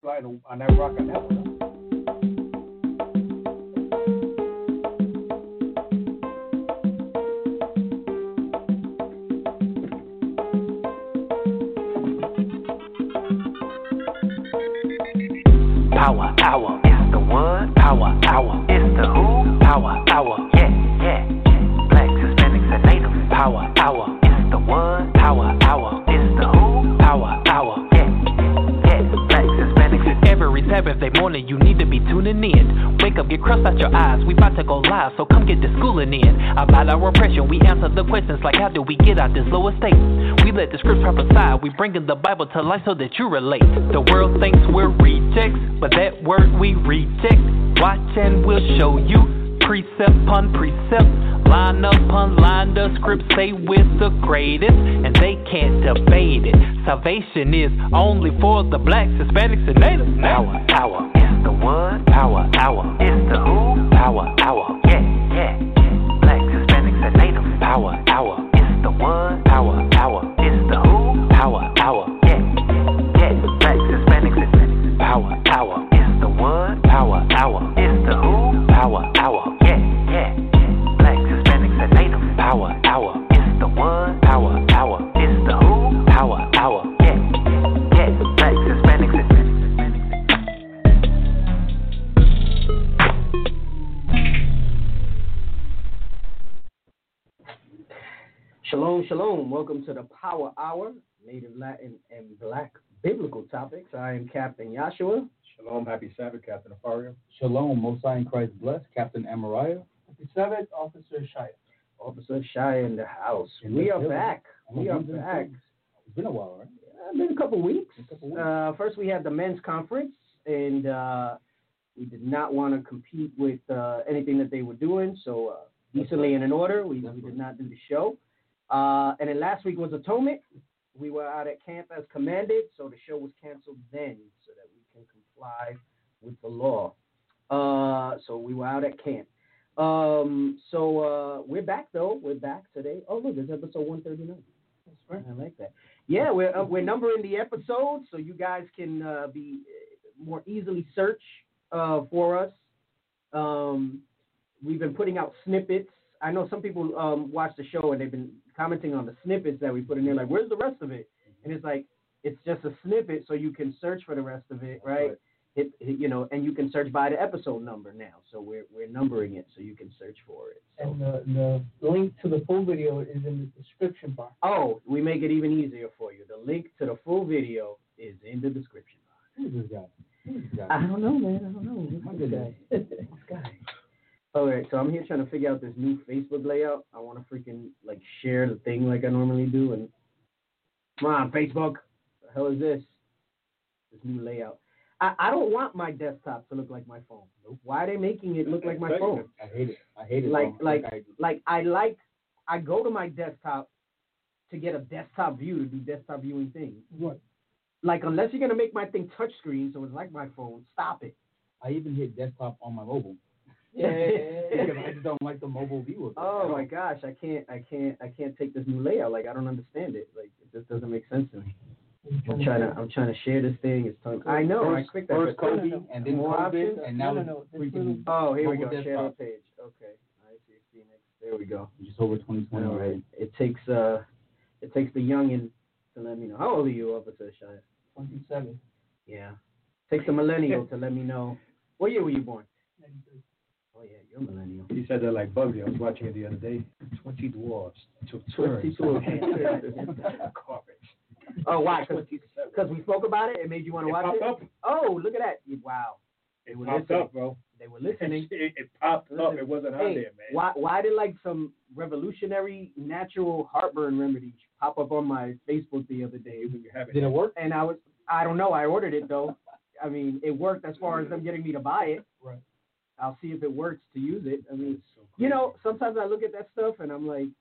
slide on that rock on that one. Power Hour, it's the what? Power Hour, it's the who? Power Hour, yeah. Blacks, Hispanics, and Natives. Power Hour, it's the what? Power Hour, it's the who? Power Hour, yeah. Blacks, Hispanics. Every Saturday morning, you need to be tuning in. Wake up, get crust out your eyes. We about to go live, so come get the schooling in. About our oppression, we answer the questions like how do we get out this lower state? We let the scripts prophesy. We bringing the Bible to life so that you relate. The world thinks we're rejects, but that word we reject. Watch and we'll show you precept upon precept, line upon line. The scripts say we're the greatest, and they can't debate it. Salvation is only for the blacks, Hispanics, and natives. Power Hour, it's the what? Power Hour, it's the who? Power Hour, yeah. Blacks, Hispanics, and natives. Power Hour, it's the what? Power Hour, it's the who? Power Hour, yeah. Blacks, Hispanics, and natives. Power Hour, it's the what? Power Hour, it's the who? Power Hour, yeah. Blacks, Hispanics, and natives. Power Hour, it's the what? Power Hour, it's the who? Power Hour, yeah. Blacks, Hispanics, and natives. Shalom, shalom. Welcome to the Power Hour, Native Latin and Black Biblical Topics. I am Captain Yashua. Shalom, happy Sabbath, Captain Afario. Shalom, Most High in Christ bless, Captain Amariah. Happy Sabbath, Officer Shia. Officer Shia in the house. We are back. It's been a while, right? Been a couple weeks. First, we had the men's conference, and we did not want to compete with anything that they were doing. So, decently and in order, we did not do the show. And then last week was Atonement. We were out at camp as commanded, so the show was canceled then so that we can comply with the law. So we were out at camp. So we're back, though. We're back today. Oh, look, it's episode 139. That's right. I like that. Yeah, we're numbering the episodes so you guys can be more easily search for us. We've been putting out snippets. I know some people watch the show and they've been commenting on the snippets that we put in there, like, where's the rest of it? And it's like, it's just a snippet, so you can search for the rest of it, right? And you can search by the episode number now. So we're numbering it so you can search for it. So. And the link to the full video is in the description box. Oh, we make it even easier for you. The link to the full video is in the description box. Who's this guy? I don't know, man. I don't know. Who's this guy? All right, so I'm here trying to figure out this new Facebook layout. I want to freaking, share the thing like I normally do. And come on, Facebook. What the hell is this? This new layout. I don't want my desktop to look like my phone. Why are they making it look like my phone? I hate it. I go to my desktop to get a desktop view, to do desktop viewing things. What? Unless you're going to make my thing touchscreen so it's like my phone, stop it. I even hit desktop on my mobile. Yeah. Because I just don't like the mobile view of it. Oh my gosh, I can't take this new layout. I don't understand it. It just doesn't make sense to me. I'm trying to share this thing. It's time. I know. I clicked that. First Kobe, and then more COVID, options, and now freaking. Oh, here we go. desktop. Share the page. Okay. I see Phoenix. There we go. Just over 2020. All right. It takes the youngin to let me know. How old are you, Officer Shia? 27. Yeah. Takes the millennial to let me know. What year were you born? 93. Oh yeah, you're a millennial. He said that like Bugsy. I was watching it the other day. 20 dwarves took 20 turns. Carpet. Oh, why? Because we spoke about it. It made you want to watch it? Up. Oh, look at that. Wow. It popped up, bro. They were listening. It popped up. It wasn't on there, man. Why did some revolutionary natural heartburn remedy pop up on my Facebook the other day? Did it work? And I don't know. I ordered it, though. I mean, it worked as far as them getting me to buy it. Right. I'll see if it works to use it. I mean, sometimes I look at that stuff and I'm like,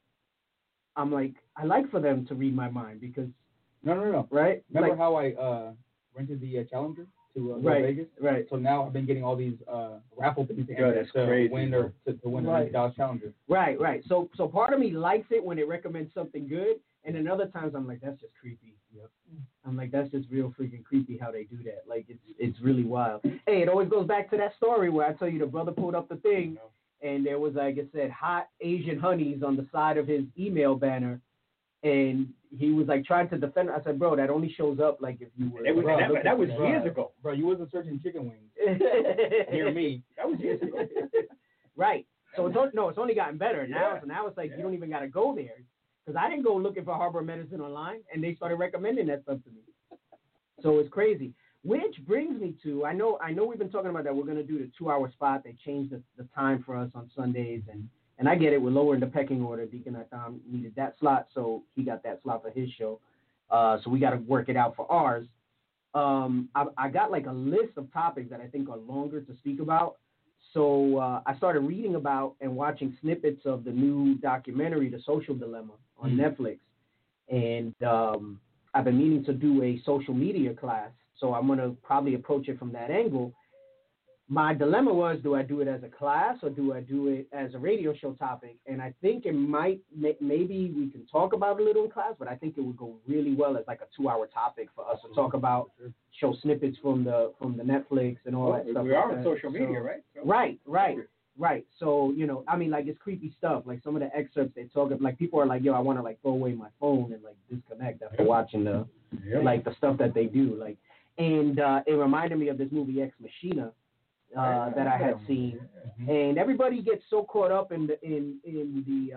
I like for them to read my mind because. No. Right? Remember how I rented the Challenger to Vegas? Right. So now I've been getting all these raffle things to win a Dodge Challenger. Right. So part of me likes it when it recommends something good, and then other times I'm like, that's just creepy. Yep. I'm like, that's just real freaking creepy how they do that. Like, it's really wild. Hey, it always goes back to that story where I tell you the brother pulled up the thing, and there was, like I said, hot Asian honeys on the side of his email banner, and he was like trying to defend it. I said, bro, that only shows up like if you were. That was years ago. Bro, you wasn't searching chicken wings. Hear me. That was years ago. Right. So it's only gotten better now. Yeah. So now it's like you don't even got to go there. Because I didn't go looking for Harbor Medicine online, and they started recommending that stuff to me. So it's crazy. Which brings me to, I know we've been talking about that we're going to do the 2-hour spot. They changed the time for us on Sundays, and I get it. We're lowering the pecking order. Deacon Atham needed that slot, so he got that slot for his show. So we got to work it out for ours. I got like a list of topics that I think are longer to speak about. So I started reading about and watching snippets of the new documentary, The Social Dilemma, on Netflix. And I've been meaning to do a social media class, so I'm going to probably approach it from that angle. My dilemma was, do I do it as a class or do I do it as a radio show topic? And I think it might, maybe we can talk about it a little in class, but I think it would go really well as like a 2-hour topic for us to talk about, show snippets from the Netflix and all that stuff. We are on social media, right? So, Right. So, I mean, like, it's creepy stuff. Like, some of the excerpts they talk of, like, people are like, yo, I want to, like, throw away my phone and, like, disconnect after watching like, the stuff that they do. Like, and it reminded me of this movie, Ex Machina, that I had seen. And everybody gets so caught up in the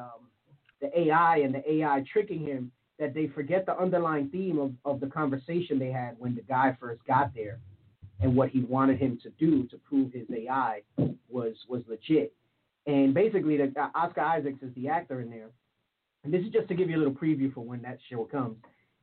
AI and the AI tricking him that they forget the underlying theme of the conversation they had when the guy first got there. And what he wanted him to do to prove his AI was legit. And basically, Oscar Isaacs is the actor in there. And this is just to give you a little preview for when that show comes.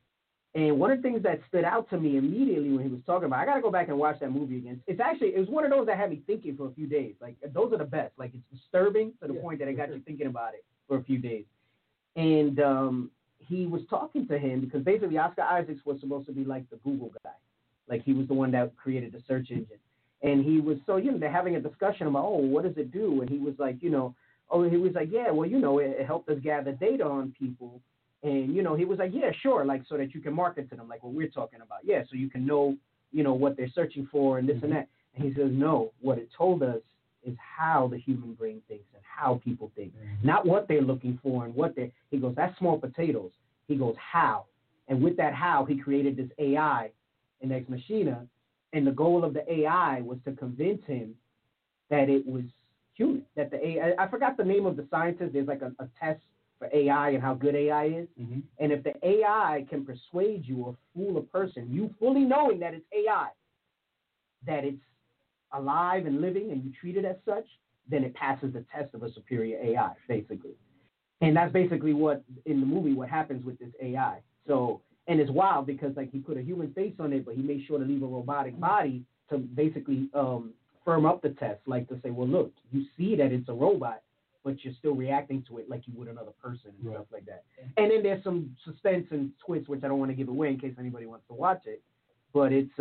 And one of the things that stood out to me immediately when he was talking about, I got to go back and watch that movie again. It was one of those that had me thinking for a few days. Like, those are the best. Like, it's disturbing to the point that it got you thinking about it for a few days. And he was talking to him because basically Oscar Isaacs was supposed to be like the Google guy. Like, he was the one that created the search engine. And he was, so, they're having a discussion about, what does it do? And he was like, he was like, yeah, well, it helped us gather data on people. And, he was like, yeah, sure, like, so that you can market to them, like what we're talking about. Yeah, so you can know, what they're searching for and this and that. And he says, no, what it told us is how the human brain thinks and how people think, not what they're looking for and he goes, that's small potatoes. He goes, how? And with that how, he created this AI in Ex Machina, and the goal of the AI was to convince him that it was human, that the AI, I forgot the name of the scientist, there's like a test for AI and how good AI is, and if the AI can persuade you or fool a person, you fully knowing that it's AI, that it's alive and living and you treat it as such, then it passes the test of a superior AI, basically. And that's basically what, in the movie, what happens with this AI. So, and it's wild because, like, he put a human face on it, but he made sure to leave a robotic body to basically firm up the test, like to say, well, look, you see that it's a robot, but you're still reacting to it like you would another person and stuff like that. And then there's some suspense and twists, which I don't want to give away in case anybody wants to watch it. But it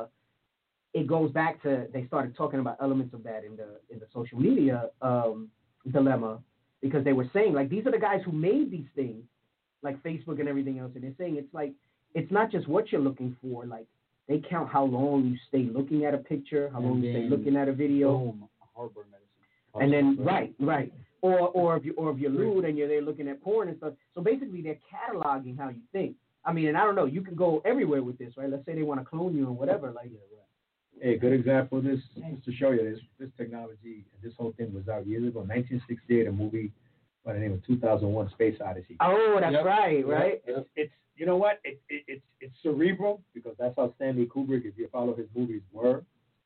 goes back to, they started talking about elements of that in the social media dilemma, because they were saying, like, these are the guys who made these things, like Facebook and everything else, and they're saying it's like, it's not just what you're looking for. Like, they count how long you stay looking at a picture, how long you stay looking at a video. Harbor Medicine. And then, right. Or if you're lewd and you're there looking at porn and stuff. So basically, they're cataloging how you think. I mean, and I don't know, you can go everywhere with this, right? Let's say they want to clone you or whatever. Like, Hey, good example of this, just to show you this technology, this whole thing was out years ago, 1968, a movie by the name of 2001: Space Odyssey. Oh, that's right. It's you know what? It's cerebral, because that's how Stanley Kubrick, if you follow his movies, were.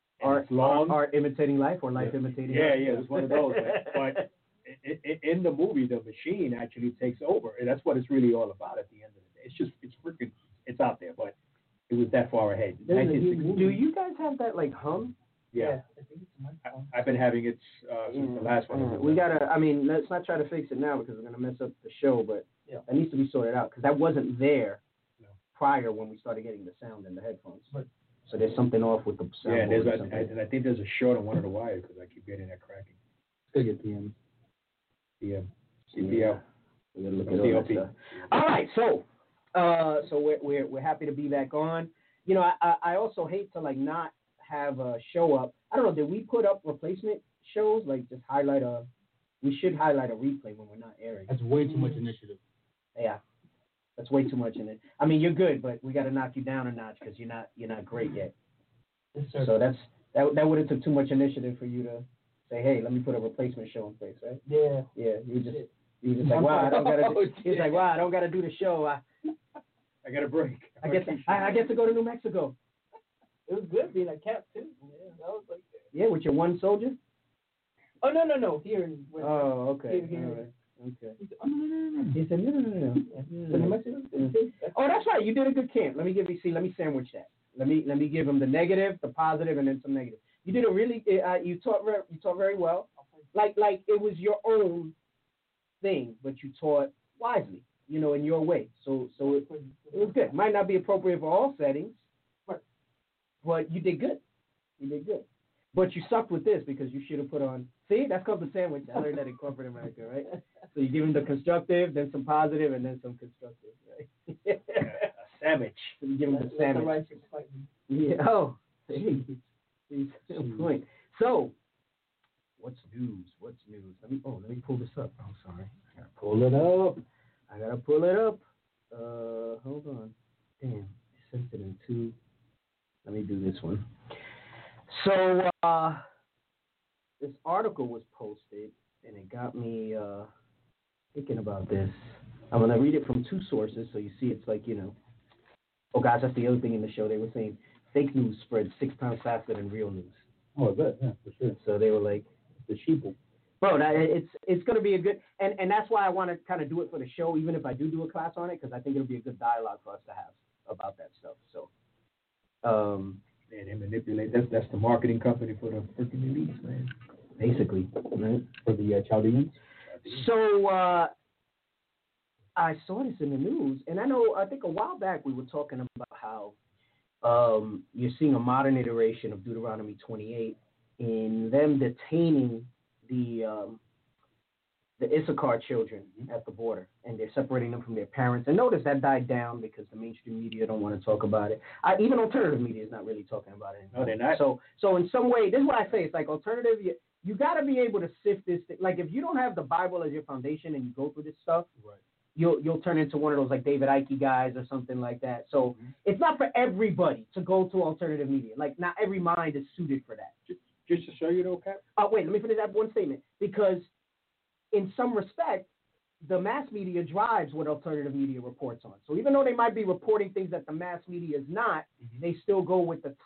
Art imitating life or life imitating life. Yeah, it's one of those. But in the movie, the machine actually takes over, and that's what it's really all about at the end of the day. It's out there, but it was that far ahead. Do you guys have that, like, hum? Yeah. I think it's my phone. I've been having it since the last one. We gotta, I mean, let's not try to fix it now because we're gonna mess up the show, but that needs to be sorted out because that wasn't there prior when we started getting the sound in the headphones. So there's something off with the sound. Yeah, and I think there's a short on one of the wires because I keep getting that cracking. Still get PM. CPL. We gotta look at all that stuff. All right, so So we're happy to be back on. You know, I also hate to like not have a show up. I don't know. Did we put up replacement shows? Like just we should highlight a replay when we're not airing. That's way too much initiative. Yeah, that's way too much in it. I mean, you're good, but we got to knock you down a notch because you're not great yet. Yes, sir. So that would have took too much initiative for you to say, hey, let me put a replacement show in place, right? Yeah. Yeah, you just like, wow, I don't gotta. He's like, wow, I don't gotta do the show. I got a break. I get to go to New Mexico. It was good being at camp too. Yeah, that was like. Yeah, with your one soldier. Oh no! Here in. Oh, okay. Here. All right. Okay. Oh no! He said no. Oh, that's right. You did a good camp. Let me sandwich that. Let me give him the negative, the positive, and then some negative. You did a really. You taught very well. Like it was your own thing, but you taught wisely. You know, in your way. So it was good. Might not be appropriate for all settings, but you did good. But you sucked with this because you should have put on. See, that's called the sandwich. I learned that in corporate America, right? So you give them the constructive, then some positive, and then some constructive, right? Sandwich. So you give them the sandwich. Yeah. Oh, see, point. So, what's news? Let me pull this up. I'm sorry. I gotta pull it up. Hold on. Damn, it sent it in two. Let me do this one. So, this article was posted, and it got me thinking about this. I'm going to read it from two sources, so you see it's like, you know. Oh, guys, that's the other thing in the show. They were saying fake news spreads 6 times faster than real news. Oh, good. Yeah, for sure. So they were like, the sheeple. Bro, it's going to be a good, and that's why I want to kind of do it for the show, even if I do a class on it, because I think it'll be a good dialogue for us to have about that stuff. So, yeah, they manipulate. That's the marketing company for the freaking elites, man. Basically, right? For the Chaldeans. So I saw this in the news, and I think a while back we were talking about how you're seeing a modern iteration of Deuteronomy 28 in them detaining the Issachar children at the border, and they're separating them from their parents. And notice that died down because the mainstream media don't want to talk about it. Even alternative media is not really talking about it anymore. No, they're not. So in some way, this is what I say. It's like alternative. You got to be able to sift this. Like if you don't have the Bible as your foundation and you go through this stuff, right, you'll turn into one of those like David Icke guys or something like that. So it's not for everybody to go to alternative media. Like not every mind is suited for that. Just to show you though, Cap. Wait, let me finish that one statement because. In some respect, the mass media drives what alternative media reports on. So even though they might be reporting things that the mass media is not, they still go with the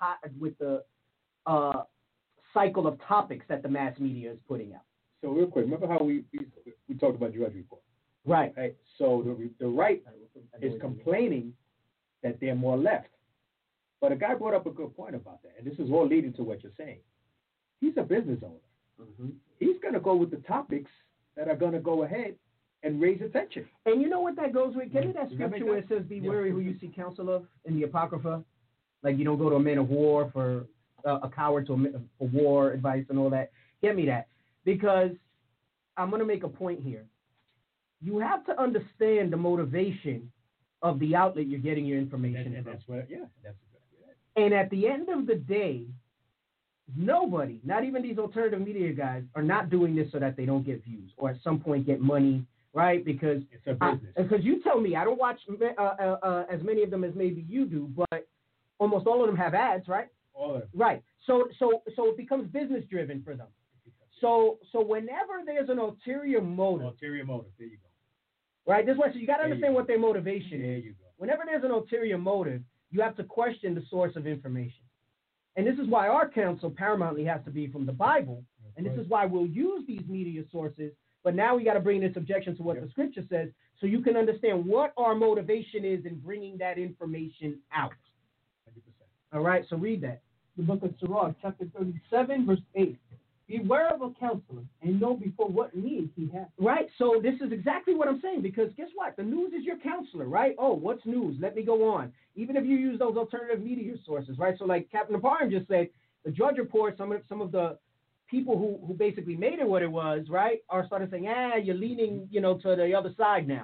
cycle of topics that the mass media is putting out. So real quick, remember how we talked about Drudge Report? Right. So the right is complaining that they're more left. But a guy brought up a good point about that, and this is all leading to what you're saying. He's a business owner. He's going to go with the topics that are going to go ahead and raise attention. And you know what that goes with? Give me that scripture where it says, be wary who you seek counsel of in the Apocrypha. Like you don't go to a man of war for a coward for war advice and all that. Get me that. Because I'm going to make a point here. You have to understand the motivation of the outlet you're getting your information from. That's what, that's good. And at the end of the day, nobody, not even these alternative media guys, are not doing this so that they don't get views or at some point get money, right? Because it's a business. Because you tell me, I don't watch as many of them as maybe you do, but almost all of them have ads, right? All of them. Right. So it becomes business driven for them. So whenever there's an ulterior motive. There you go. Right. This way, so you got to understand what their motivation is. There you go. Whenever there's an ulterior motive, you have to question the source of information. And this is why our counsel paramountly has to be from the Bible. And this is why we'll use these media sources. But now we got to bring this objection to what the scripture says so you can understand what our motivation is in bringing that information out. 100%. All right, so read that. The book of Sirach, chapter 37, verse 8. Beware of a counselor and know before what need he has. Right, so this is exactly what I'm saying because guess what? The news is your counselor, right? Oh, what's news? Let me go on. Even if you use those alternative media sources, right? So like Captain Naparan just said, the Drudge Report, some of the people who basically made it what it was, right, are starting saying, you're leaning, to the other side now.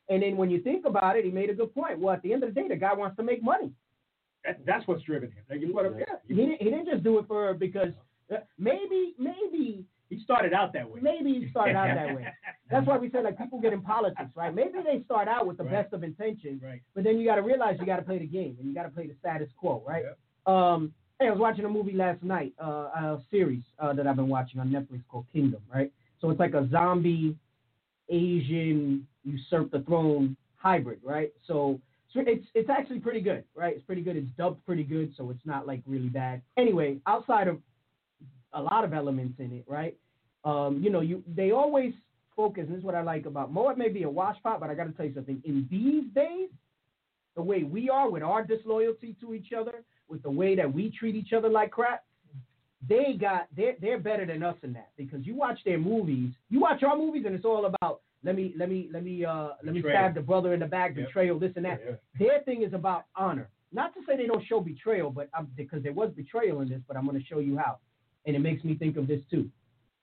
And then when you think about it, he made a good point. Well, at the end of the day, the guy wants to make money. That's what's driven him. Like, He didn't just do it because maybe he started out that way. Maybe he started out that way. That's why we say, like, people get in politics, right? Maybe they start out with the best of intentions, but then you got to realize you got to play the game and you got to play the status quo, right? Yep. Hey, I was watching a movie last night, a series that I've been watching on Netflix called Kingdom, right? So it's like a zombie Asian usurp the throne hybrid, right? So it's actually pretty good, right? It's pretty good. It's dubbed pretty good, so it's not like really bad. Anyway, outside of a lot of elements in it, right? They always focus, and this is what I like about Moab may be a washpot, but I got to tell you something. In these days, the way we are with our disloyalty to each other, with the way that we treat each other like crap, they're better than us in that, because you watch their movies, you watch our movies, and it's all about let me stab the brother in the back, betrayal, this and that. Their thing is about honor. Not to say they don't show betrayal, but because there was betrayal in this, but I'm going to show you how, and it makes me think of this too.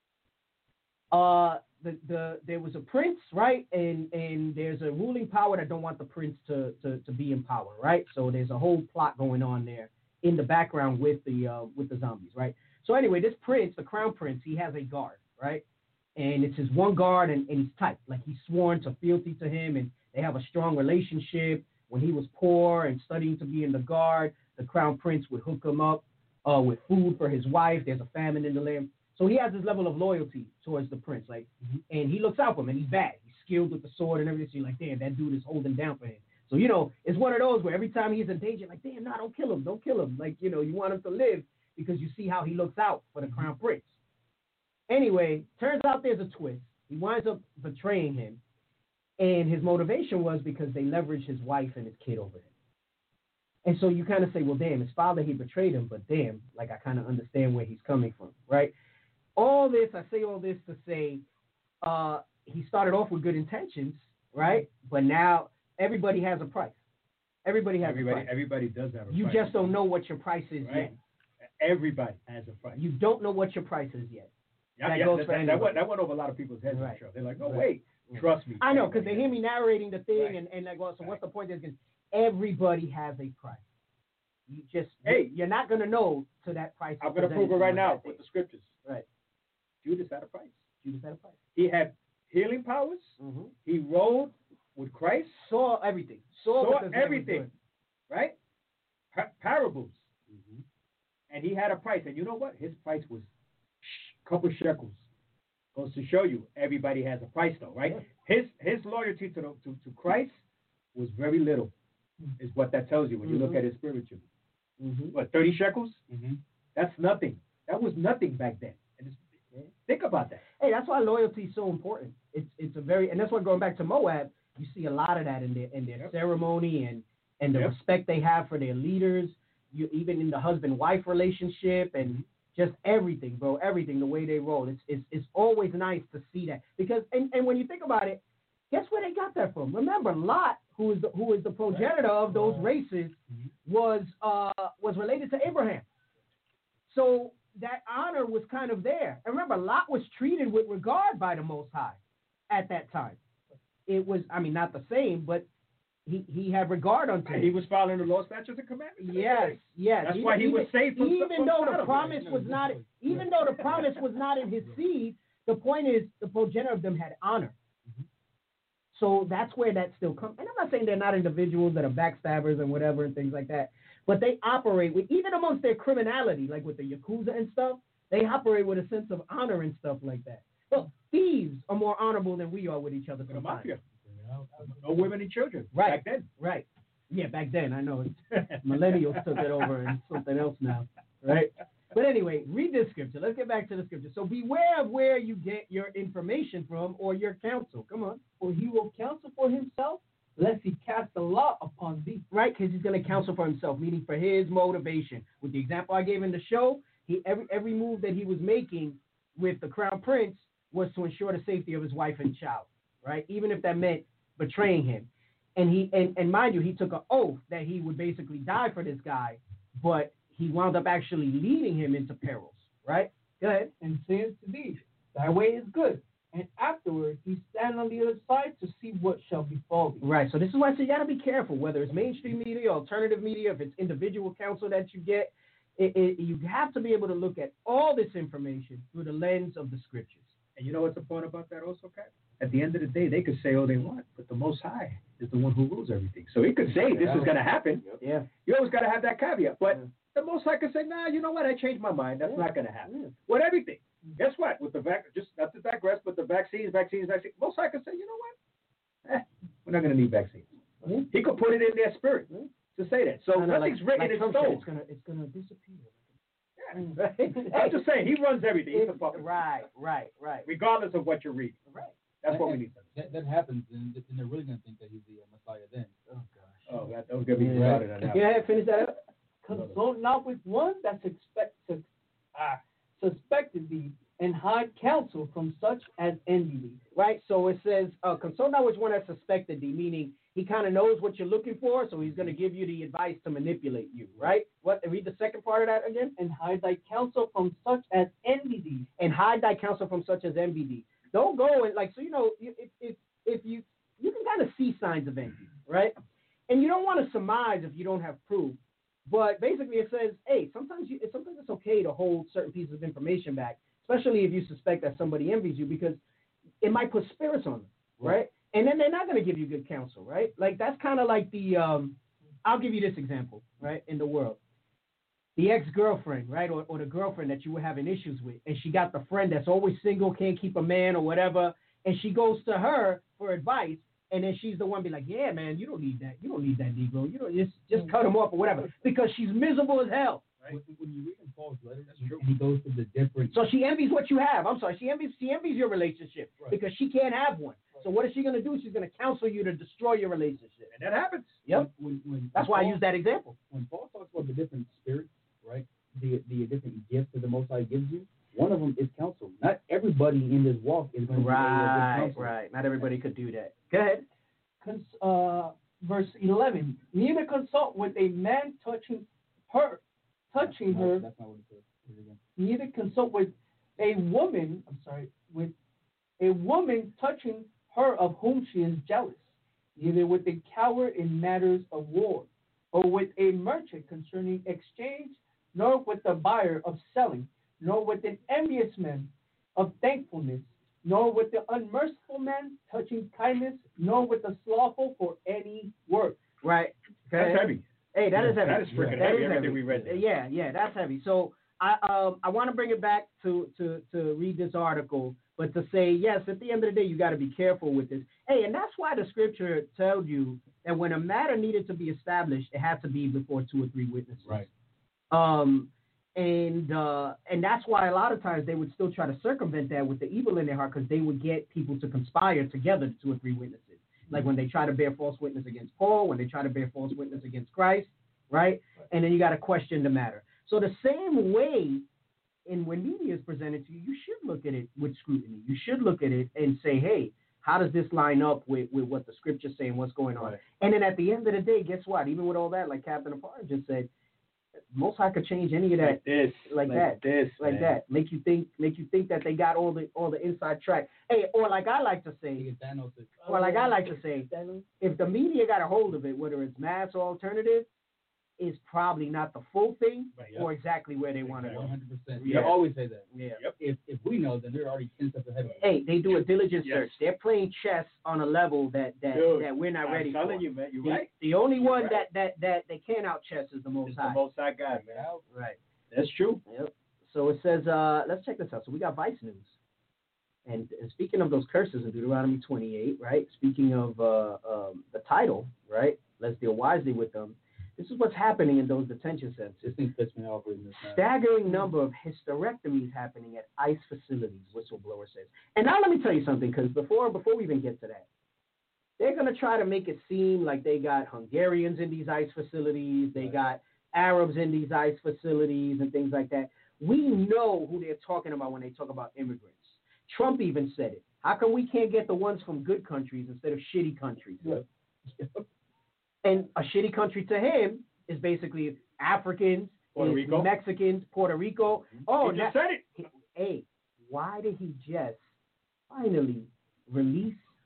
There was a prince, right, and there's a ruling power that don't want the prince to be in power, right? So there's a whole plot going on there in the background with the zombies, right? So anyway, this prince, the crown prince, he has a guard, right? And it's his one guard, and he's tight. Like, he's sworn to fealty to him, and they have a strong relationship. When he was poor and studying to be in the guard, the crown prince would hook him up with food for his wife. There's a famine in the land. So he has this level of loyalty towards the prince, like, and he looks out for him, and he's bad. He's skilled with the sword and everything. So you're like, damn, that dude is holding down for him. So, it's one of those where every time he's in danger, like, damn, nah, don't kill him. Like, you want him to live because you see how he looks out for the crown prince. Anyway, turns out there's a twist. He winds up betraying him, and his motivation was because they leveraged his wife and his kid over him. And so you kind of say, well, damn, his father, he betrayed him, but damn, like, I kind of understand where he's coming from, right? I say all this to say he started off with good intentions, right? But now everybody has a price. Everybody has a price. Everybody does have a price. You just don't know what your price is yet. Everybody has a price. You don't know what your price is yet. That went over a lot of people's heads in the show. They're like, no, wait, trust me. I know, because they hear me narrating the thing, and like, well, so what's the point? Everybody has a price. You just, you're not going to know to that price. I'm going to prove it right now with the scriptures. Right. Judas had a price. He had healing powers. Mm-hmm. He rode with Christ. Saw everything. Saw everything. Right? Parables. Mm-hmm. And he had a price. And you know what? His price was a couple shekels. Goes to show you everybody has a price, though, right? Yeah. His loyalty to Christ was very little, is what that tells you when you look at it spiritually. Mm-hmm. What, 30 shekels? Mm-hmm. That's nothing. That was nothing back then. Think about that. Hey, that's why loyalty is so important. It's a very, and that's why going back to Moab, you see a lot of that in their ceremony and the respect they have for their leaders. You even in the husband-wife relationship and just everything, bro. Everything, the way they roll. It's always nice to see that, because and when you think about it, guess where they got that from? Remember, Lot, who is the progenitor of those races, was related to Abraham. So that honor was kind of there. And remember, Lot was treated with regard by the Most High at that time. It was, not the same, but he had regard unto him. He was following the law, statutes, and commandments. Yes. That's why he was saved from even though the promise was not in his seed, the point is the progenitor of them had honor. Mm-hmm. So that's where that still comes. And I'm not saying they're not individuals that are backstabbers and whatever and things like that. But they operate with, even amongst their criminality, like with the Yakuza and stuff, they operate with a sense of honor and stuff like that. Well, thieves are more honorable than we are with each other. The mafia. No women and children. Right. Back then. Right. Yeah, back then. I know. Millennials took it over and something else now. Right? But anyway, read this scripture. Let's get back to the scripture. So beware of where you get your information from or your counsel. Come on. For he will counsel for himself, lest he cast a lot upon thee. Right, because he's going to counsel for himself, meaning for his motivation. With the example I gave in the show, every move that he was making with the crown prince was to ensure the safety of his wife and child, right? Even if that meant betraying him. And mind you, he took an oath that he would basically die for this guy, but he wound up actually leading him into perils, right? Go ahead. And says to thee, thy way is good. And afterward he stand on the other side to see what shall befall thee. Right. So this is why I say you got to be careful, whether it's mainstream media, alternative media, if it's individual counsel that you get. You have to be able to look at all this information through the lens of the scriptures. And you know what's the point about that also, Kat? At the end of the day, they could say all they want, but the Most High is the one who rules everything. So he could say this is going to happen. Yeah. You always got to have that caveat. But the Most High could say, nah, you know what? I changed my mind. That's not going to happen. Yeah. With everything. Guess what? With the just not to digress, but the vaccines. Most High could say, you know what? We're not going to need vaccines. Yeah. He could put it in their spirit to say that. So nothing's written in stone. It's gonna disappear. I'm just saying, he runs everything. He's a puppet. Right. Regardless of what you're reading. Right. That's what we need. That happens, and they're really going to think that he's the Messiah then. Oh, gosh. Oh, that was going to be started on that. Yeah, finish that up. Consult not with one that suspected thee, and hide counsel from such as envy thee. Right, so it says, consult not with one that suspected thee, meaning he kind of knows what you're looking for, so he's going to give you the advice to manipulate you, right? What? Read the second part of that again. And hide thy counsel from such as envy thee. And hide thy counsel from such as envy thee. Don't go and, like, so, you know, if you can kind of see signs of envy, right? And you don't want to surmise if you don't have proof. But basically it says, hey, sometimes it's okay to hold certain pieces of information back, especially if you suspect that somebody envies you, because it might put spirits on them, right? And then they're not going to give you good counsel, right? Like, that's kind of like the, I'll give you this example, right, in the world. The ex-girlfriend, right, or the girlfriend that you were having issues with, and she got the friend that's always single, can't keep a man or whatever, and she goes to her for advice, and then she's the one be like, yeah, man, you don't need that Negro. You don't just cut him off or whatever, because she's miserable as hell. Right? When you read in Paul's letters, and he goes to the different. So she envies what you have. I'm sorry, she envies your relationship because she can't have one. Right. So what is she going to do? She's going to counsel you to destroy your relationship. And that happens. Yep. That's why I use that example. When Paul talks about the different spirits, right, the different gifts that the Most High gives you, one of them is counsel. Not everybody in this walk is going to be able to counsel. Right. Not everybody could do that. Go ahead. Verse 11. Neither consult with a man touching her. That's not what it says. Neither consult with a woman. With a woman touching her of whom she is jealous. Neither with a coward in matters of war, or with a merchant concerning exchange, nor with the buyer of selling, nor with an envious man of thankfulness, nor with the unmerciful man touching kindness, nor with the slothful for any work. Right. That's heavy. Hey, that is heavy. That is freaking heavy. Everything we read. Yeah, that's heavy. So I want to bring it back to read this article, but to say, yes, at the end of the day, you got to be careful with this. Hey, and that's why the scripture tells you that when a matter needed to be established, it had to be before 2 or 3 witnesses. Right. And that's why a lot of times they would still try to circumvent that with the evil in their heart, because they would get people to conspire together, 2 or 3 witnesses. Like when they try to bear false witness against Paul, when they try to bear false witness against Christ, right? And then you got to question the matter. So the same way, when media is presented to you, you should look at it with scrutiny. You should look at it and say, hey, how does this line up with what the scripture's saying, what's going on? Right. And then at the end of the day, guess what? Even with all that, like Captain Afar just said, Most High could change any of that, like that. Make you think that they got all the inside track. Hey, or like I like to say, if the media got a hold of it, whether it's mass or alternative, is probably not the full thing or exactly where they want to go. 100%. We always say that. Yeah. If we know, then they're already 10 steps ahead of us. Hey, they do a diligent search. They're playing chess on a level that we're not ready for. I'm telling you, man, you're right. The only one that they can't out chess is the Most High. The Most High God, man. Right. That's true. Yep. So it says, let's check this out. So we got Vice News. And speaking of those curses in Deuteronomy 28, right? Speaking of the title, right? Let's deal wisely with them. This is what's happening in those detention centers. This thing fits me off with this. Staggering number of hysterectomies happening at ICE facilities, whistleblower says. And now let me tell you something, because before we even get to that, they're going to try to make it seem like they got Hungarians in these ICE facilities, they got Arabs in these ICE facilities and things like that. We know who they're talking about when they talk about immigrants. Trump even said it. How come we can't get the ones from good countries instead of shitty countries? Yeah. And a shitty country to him is basically Africans, Puerto Rico. Mexicans, Puerto Rico. Oh, he just said it. Hey, why did he just finally release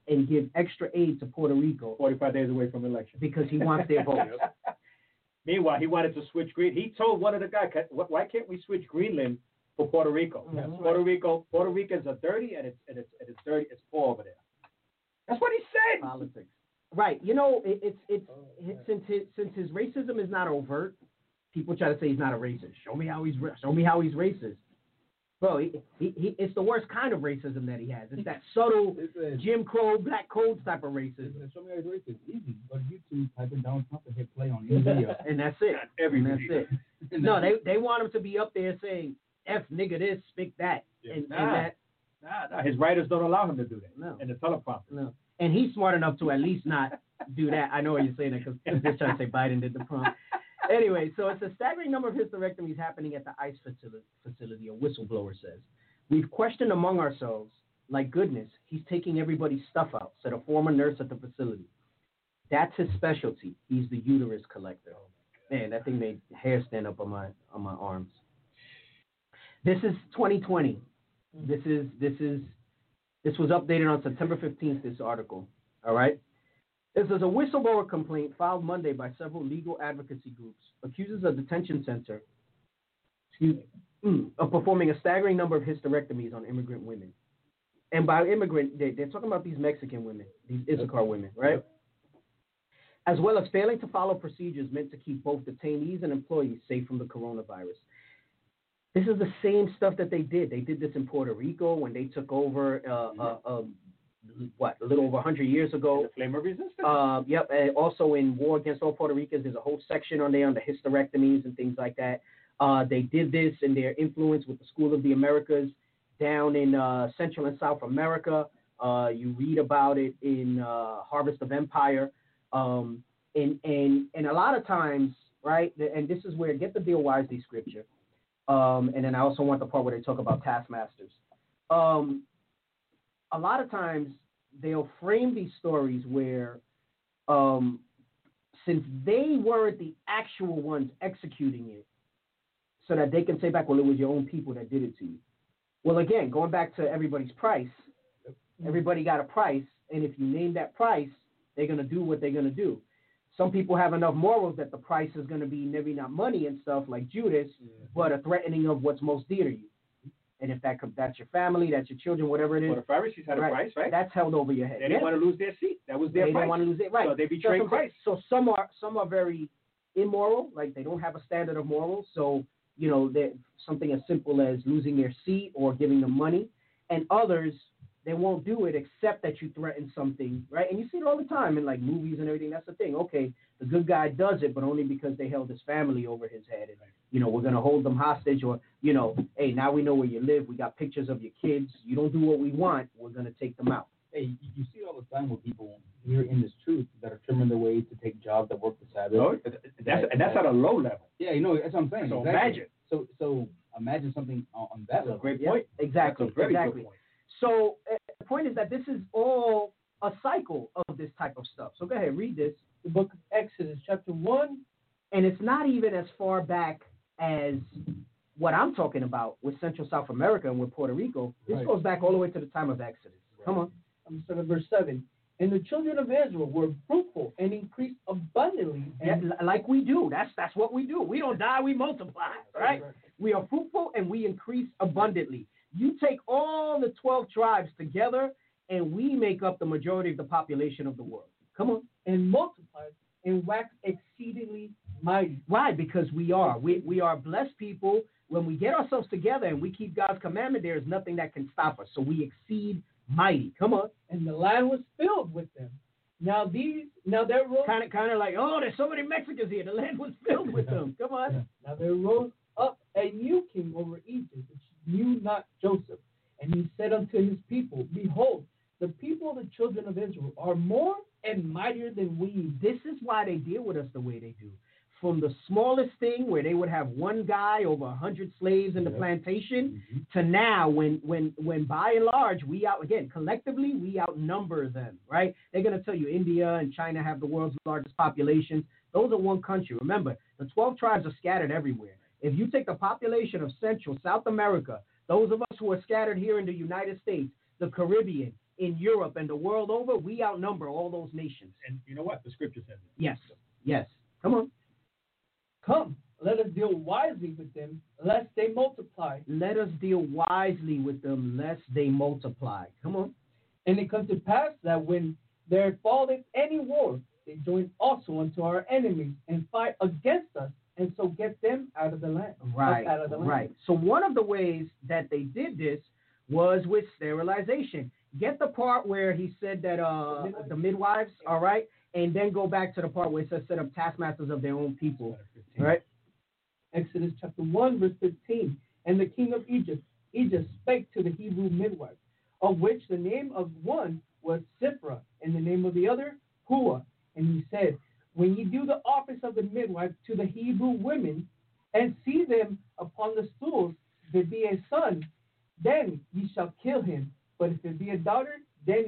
and give extra aid to Puerto Rico 45 days away from election. because he wants their votes. Meanwhile, he wanted to switch Green. He told one of the guys, "Why can't we switch Greenland for Puerto Rico? Mm-hmm. Puerto Ricans are dirty, and it's dirty. It's poor over there." That's what he said. Politics, right? Since his racism is not overt, people try to say he's not a racist. Show me how he's racist. Bro, it's the worst kind of racism that he has. It's that subtle Jim Crow, Black Codes type of racism. Show me how he's racist. Easy. Go to YouTube, type in Donald Trump and hit play on any video. And that's it. Every That's it. No, they want him to be up there saying F nigga this, speak that. Yeah. And that. Nah. His writers don't allow him to do that. No. And the teleprompter. No. And he's smart enough to at least not do that. I know you're saying that because they're trying to say Biden did the prompt. Anyway, so it's a staggering number of hysterectomies happening at the ICE facility, a whistleblower says. We've questioned among ourselves, like goodness, he's taking everybody's stuff out, said a former nurse at the facility. That's his specialty. He's the uterus collector. Man, that thing made hair stand up on my arms. This is 2020. This was updated on September 15th, this article. All right? This is a whistleblower complaint filed Monday by several legal advocacy groups, accuses a detention center of performing a staggering number of hysterectomies on immigrant women. And by immigrant, they're talking about these Mexican women, these Issachar women, right? As well as failing to follow procedures meant to keep both detainees and employees safe from the coronavirus. This is the same stuff that they did. They did this in Puerto Rico when they took over, a little over 100 years ago. The flame of resistance? Yep. And also in War Against All Puerto Ricans, there's a whole section on there on the hysterectomies and things like that. They did this in their influence with the School of the Americas down in Central and South America. You read about it in Harvest of Empire. And a lot of times, right, and this is where, get the deal wisely scripture. And then I also want the part where they talk about taskmasters. A lot of times they'll frame these stories where since they weren't the actual ones executing it, so that they can say back, well, it was your own people that did it to you. Well, again, going back to everybody's price, everybody got a price, and if you name that price, they're going to do what they're going to do. Some people have enough morals that the price is going to be maybe not money and stuff like Judas, but a threatening of what's most dear to you. And if that's your family, that's your children, whatever it is. Well, the Pharisees had a price, right? That's held over your head. They didn't want to lose their seat. That was their price. They didn't want to lose it, right? So they betrayed Christ. So some are very immoral, like they don't have a standard of morals. So something as simple as losing their seat or giving them money, and others, they won't do it except that you threaten something, right? And you see it all the time in like movies and everything. That's the thing. Okay, the good guy does it, but only because they held his family over his head. And, we're going to hold them hostage, or, hey, now we know where you live. We got pictures of your kids. You don't do what we want, we're going to take them out. Hey, you see it all the time with people here in this truth that are trimming their way to take jobs that work the Sabbath. Oh, that's at a low level. Yeah, that's what I'm saying. So exactly. imagine. So imagine something on that level. Great point. Yeah, exactly. That's a very exactly. good point. So the point is that this is all a cycle of this type of stuff. So go ahead, read this. The book of Exodus, chapter 1. And it's not even as far back as what I'm talking about with Central South America and with Puerto Rico. This goes back all the way to the time of Exodus. Right. Come on. I'm starting at verse 7. And the children of Israel were fruitful and increased abundantly. And like we do. That's what we do. We don't die, we multiply, right? We are fruitful and we increase abundantly. You take all the 12 tribes together and we make up the majority of the population of the world. Come on. And multiplied and waxed exceedingly mighty. Why? Because we are. We are blessed people. When we get ourselves together and we keep God's commandment, there is nothing that can stop us. So we exceed mighty. Come on. And the land was filled with them. Now there rose kind of like, oh, there's so many Mexicans here. The land was filled with them. Come on. Yeah. Now there rose up a new king over Egypt, which knew not Joseph. And he said unto his people, behold, the people of the children of Israel are more and mightier than we. This is why they deal with us the way they do. From the smallest thing where they would have one guy over 100 slaves in the plantation to now when by and large collectively we outnumber them, right? They're going to tell you India and China have the world's largest populations. Those are one country. Remember, the 12 tribes are scattered everywhere. If you take the population of Central, South America, those of us who are scattered here in the United States, the Caribbean, in Europe and the world over, we outnumber all those nations. And you know what? The scripture says it. Yes. Yes. Come on. Come, let us deal wisely with them, lest they multiply. Let us deal wisely with them, lest they multiply. Come on. And it comes to pass that when there falleth any war, they join also unto our enemies and fight against us, and so get them out of the land. Right, out of the land. right. So one of the ways that they did this was with sterilization. Get the part where he said that the midwives, all right, and then go back to the part where it says set up taskmasters of their own people, right? Exodus chapter 1, verse 15. And the king of Egypt spake to the Hebrew midwives, of which the name of one was Siphrah, and the name of the other Puah. And he said, when ye do the office of the midwife to the Hebrew women, and see them upon the stools, if it be a son, then ye shall kill him. But if it be a daughter, then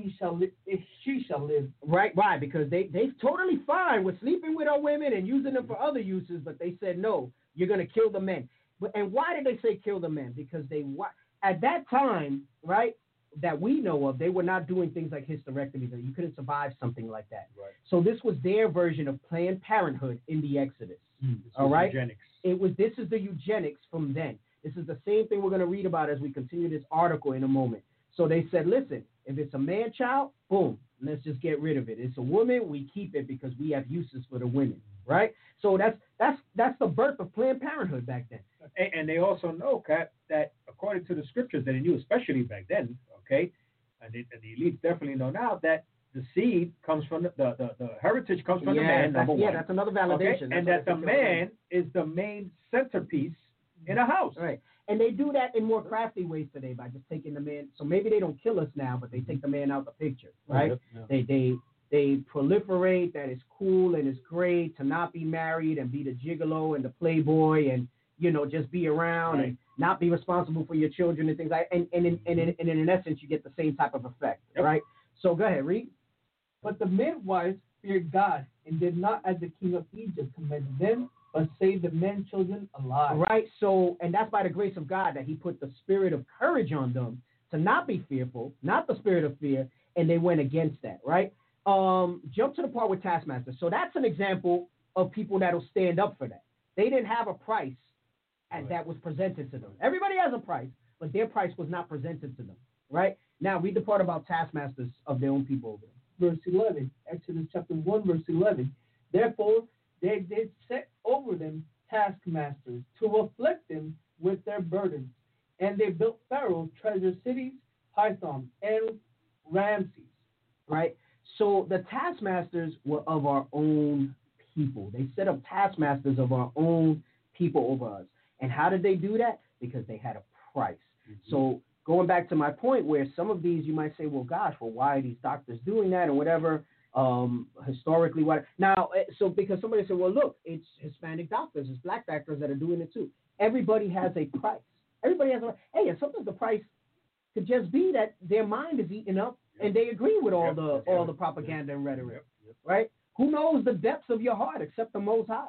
she shall live. Right, because they totally fine with sleeping with our women and using them for other uses, but they said, no, you're going to kill the men. And why did they say kill the men? Because at that time, right, that we know of, they were not doing things like hysterectomy. You couldn't survive something like that. Right. So this was their version of Planned Parenthood in the Exodus. All right? Eugenics. This is the eugenics from then. This is the same thing we're going to read about as we continue this article in a moment. So they said, listen, if it's a man-child, boom, let's just get rid of it. It's a woman, we keep it because we have uses for the women, right? So that's the birth of Planned Parenthood back then. And they also know, Kat, that according to the scriptures that they knew, especially back then, okay, and the elites definitely know now that the seed comes from the heritage comes from the man, number one. Yeah, that's another validation. Okay? And that the man is the main centerpiece in a house. Right. And they do that in more crafty ways today by just taking the man. So maybe they don't kill us now, but they take the man out the picture, right? Yeah. They proliferate that it's cool and it's great to not be married and be the gigolo and the playboy and, just be around and not be responsible for your children and things like that. And in essence, you get the same type of effect, right? So go ahead, read. But the midwives feared God and did not as the king of Egypt commanded them, but saved the men children alive. Right. So, and that's by the grace of God that he put the spirit of courage on them to not be fearful, not the spirit of fear, and they went against that, right? Jump to the part with taskmasters. So that's an example of people that'll stand up for that. They didn't have a price as that was presented to them. Everybody has a price, but their price was not presented to them, right? Now read the part about taskmasters of their own people over there. Verse 11, Exodus chapter 1, verse 11. Therefore, they did set over them taskmasters to afflict them with their burdens. And they built Pharaoh treasure cities, Pithom, and Ramses. Right? So the taskmasters were of our own people. They set up taskmasters of our own people over us. And how did they do that? Because they had a price. Mm-hmm. So going back to my point where some of these you might say, well, gosh, why are these doctors doing that or whatever? Historically, what now? So because somebody said, well, look, it's Hispanic doctors, it's black doctors that are doing it too. Everybody has a price. Everybody has a and sometimes the price could just be that their mind is eaten up and they agree with all the propaganda and rhetoric, right? Who knows the depths of your heart except the Most High?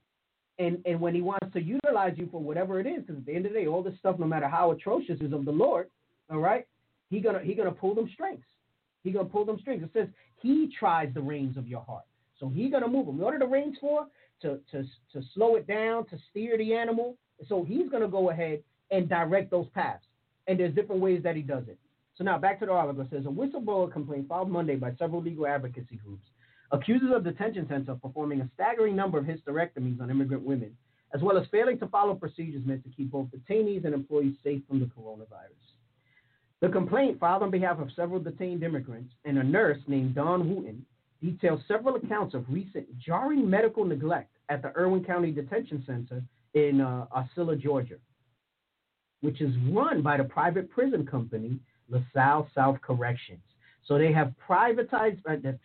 And when He wants to utilize you for whatever it is, because at the end of the day, all this stuff, no matter how atrocious, is of the Lord. All right, He gonna pull them strings. He's going to pull them strings. It says He tries the reins of your heart. So He's going to move them. What are the reins for? To slow it down, to steer the animal. So He's going to go ahead and direct those paths. And there's different ways that He does it. So now back to the article. It says a whistleblower complaint filed Monday by several legal advocacy groups accuses a detention center of performing a staggering number of hysterectomies on immigrant women, as well as failing to follow procedures meant to keep both detainees and employees safe from the coronavirus. The complaint, filed on behalf of several detained immigrants and a nurse named Dawn Wooten, details several accounts of recent jarring medical neglect at the Irwin County Detention Center in Osceola, Georgia, which is run by the private prison company LaSalle South Corrections. So they have privatized.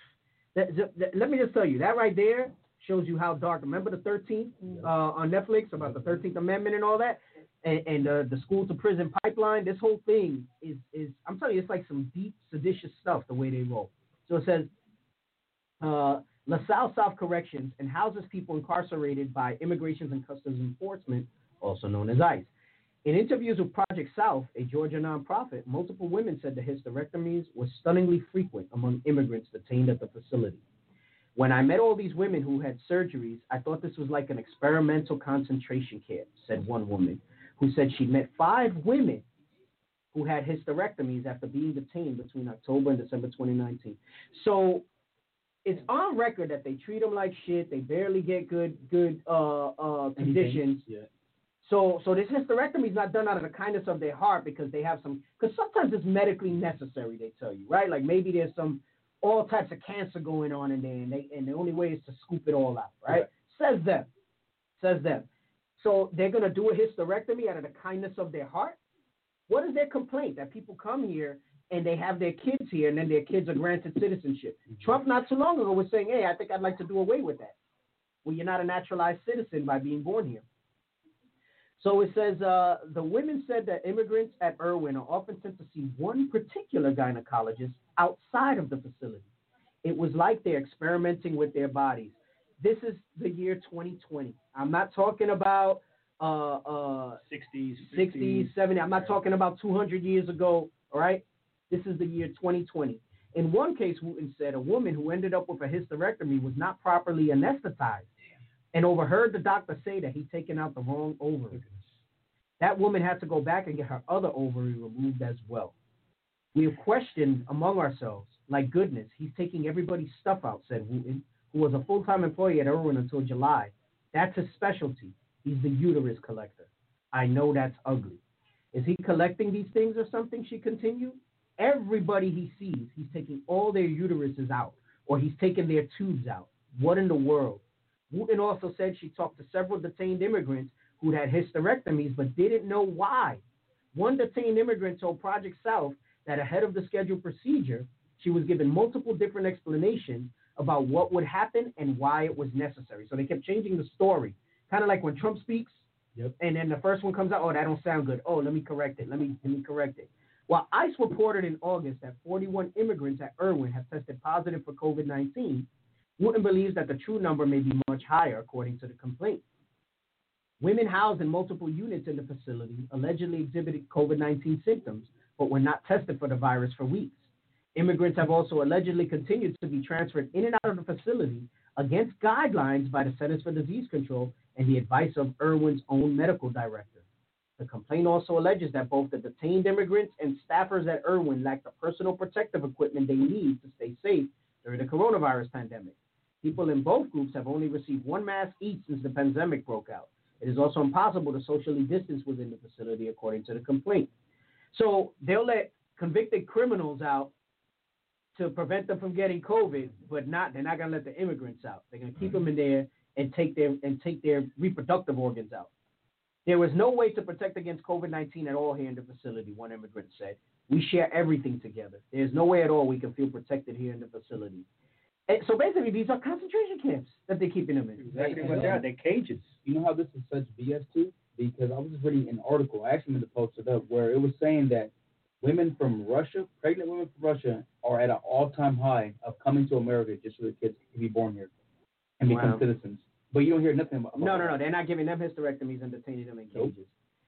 Let me just tell you, that right there shows you how dark. Remember the 13th on Netflix about the 13th Amendment and all that? And the school to prison pipeline, this whole thing is I'm telling you, it's like some deep seditious stuff the way they roll. So it says LaSalle South Corrections and houses people incarcerated by Immigration and Customs Enforcement, also known as ICE. In interviews with Project South, a Georgia nonprofit, multiple women said the hysterectomies were stunningly frequent among immigrants detained at the facility. When I met all these women who had surgeries, I thought this was like an experimental concentration camp, said one woman, who said she met 5 women who had hysterectomies after being detained between October and December 2019. So it's on record that they treat them like shit. They barely get good conditions. Yeah. So this hysterectomy is not done out of the kindness of their heart because they have some, because sometimes it's medically necessary, they tell you, right? Like maybe there's all types of cancer going on in there, and the only way is to scoop it all out, right? Says them. So they're going to do a hysterectomy out of the kindness of their heart? What is their complaint? That people come here and they have their kids here, and then their kids are granted citizenship. Trump not too long ago was saying, hey, I think I'd like to do away with that. Well, you're not a naturalized citizen by being born here. So it says the women said that immigrants at Irwin are often sent to see one particular gynecologist outside of the facility. It was like they're experimenting with their bodies. This is the year 2020. I'm not talking about 60s, 70s. I'm not talking about 200 years ago, all right? This is the year 2020. In one case, Wooten said a woman who ended up with a hysterectomy was not properly anesthetized and overheard the doctor say that he'd taken out the wrong ovary. That woman had to go back and get her other ovary removed as well. We have questioned among ourselves, like goodness, he's taking everybody's stuff out, said Wooten, who was a full-time employee at Irwin until July. That's his specialty. He's the uterus collector. I know that's ugly. Is he collecting these things or something, she continued? Everybody he sees, he's taking all their uteruses out, or he's taking their tubes out. What in the world? Wooten also said she talked to several detained immigrants who'd had hysterectomies but didn't know why. One detained immigrant told Project South that ahead of the scheduled procedure, she was given multiple different explanations about what would happen and why it was necessary. So they kept changing the story. Kind of like when Trump speaks, and then the first one comes out, oh, that don't sound good. Oh, let me correct it. Let me correct it. Well, ICE reported in August that 41 immigrants at Irwin have tested positive for COVID-19. Wooten believes that the true number may be much higher, according to the complaint. Women housed in multiple units in the facility allegedly exhibited COVID-19 symptoms, but were not tested for the virus for weeks. Immigrants have also allegedly continued to be transferred in and out of the facility against guidelines by the Centers for Disease Control and the advice of Irwin's own medical director. The complaint also alleges that both the detained immigrants and staffers at Irwin lack the personal protective equipment they need to stay safe during the coronavirus pandemic. People in both groups have only received one mask each since the pandemic broke out. It is also impossible to socially distance within the facility, according to the complaint. So they'll let convicted criminals out to prevent them from getting COVID, but they're not going to let the immigrants out. They're going to keep them in there and take their reproductive organs out. There was no way to protect against COVID-19 at all here in the facility, one immigrant said. We share everything together. There's no way at all we can feel protected here in the facility. And so basically, these are concentration camps that they're keeping them in. Exactly what they are. They're cages. You know how this is such BS too? Because I was just reading an article, I actually meant to post it up, where it was saying that women from Russia, pregnant women from Russia, are at an all-time high of coming to America just so their kids can be born here and become citizens. But you don't hear nothing about No. They're not giving them hysterectomies and detaining them in cages.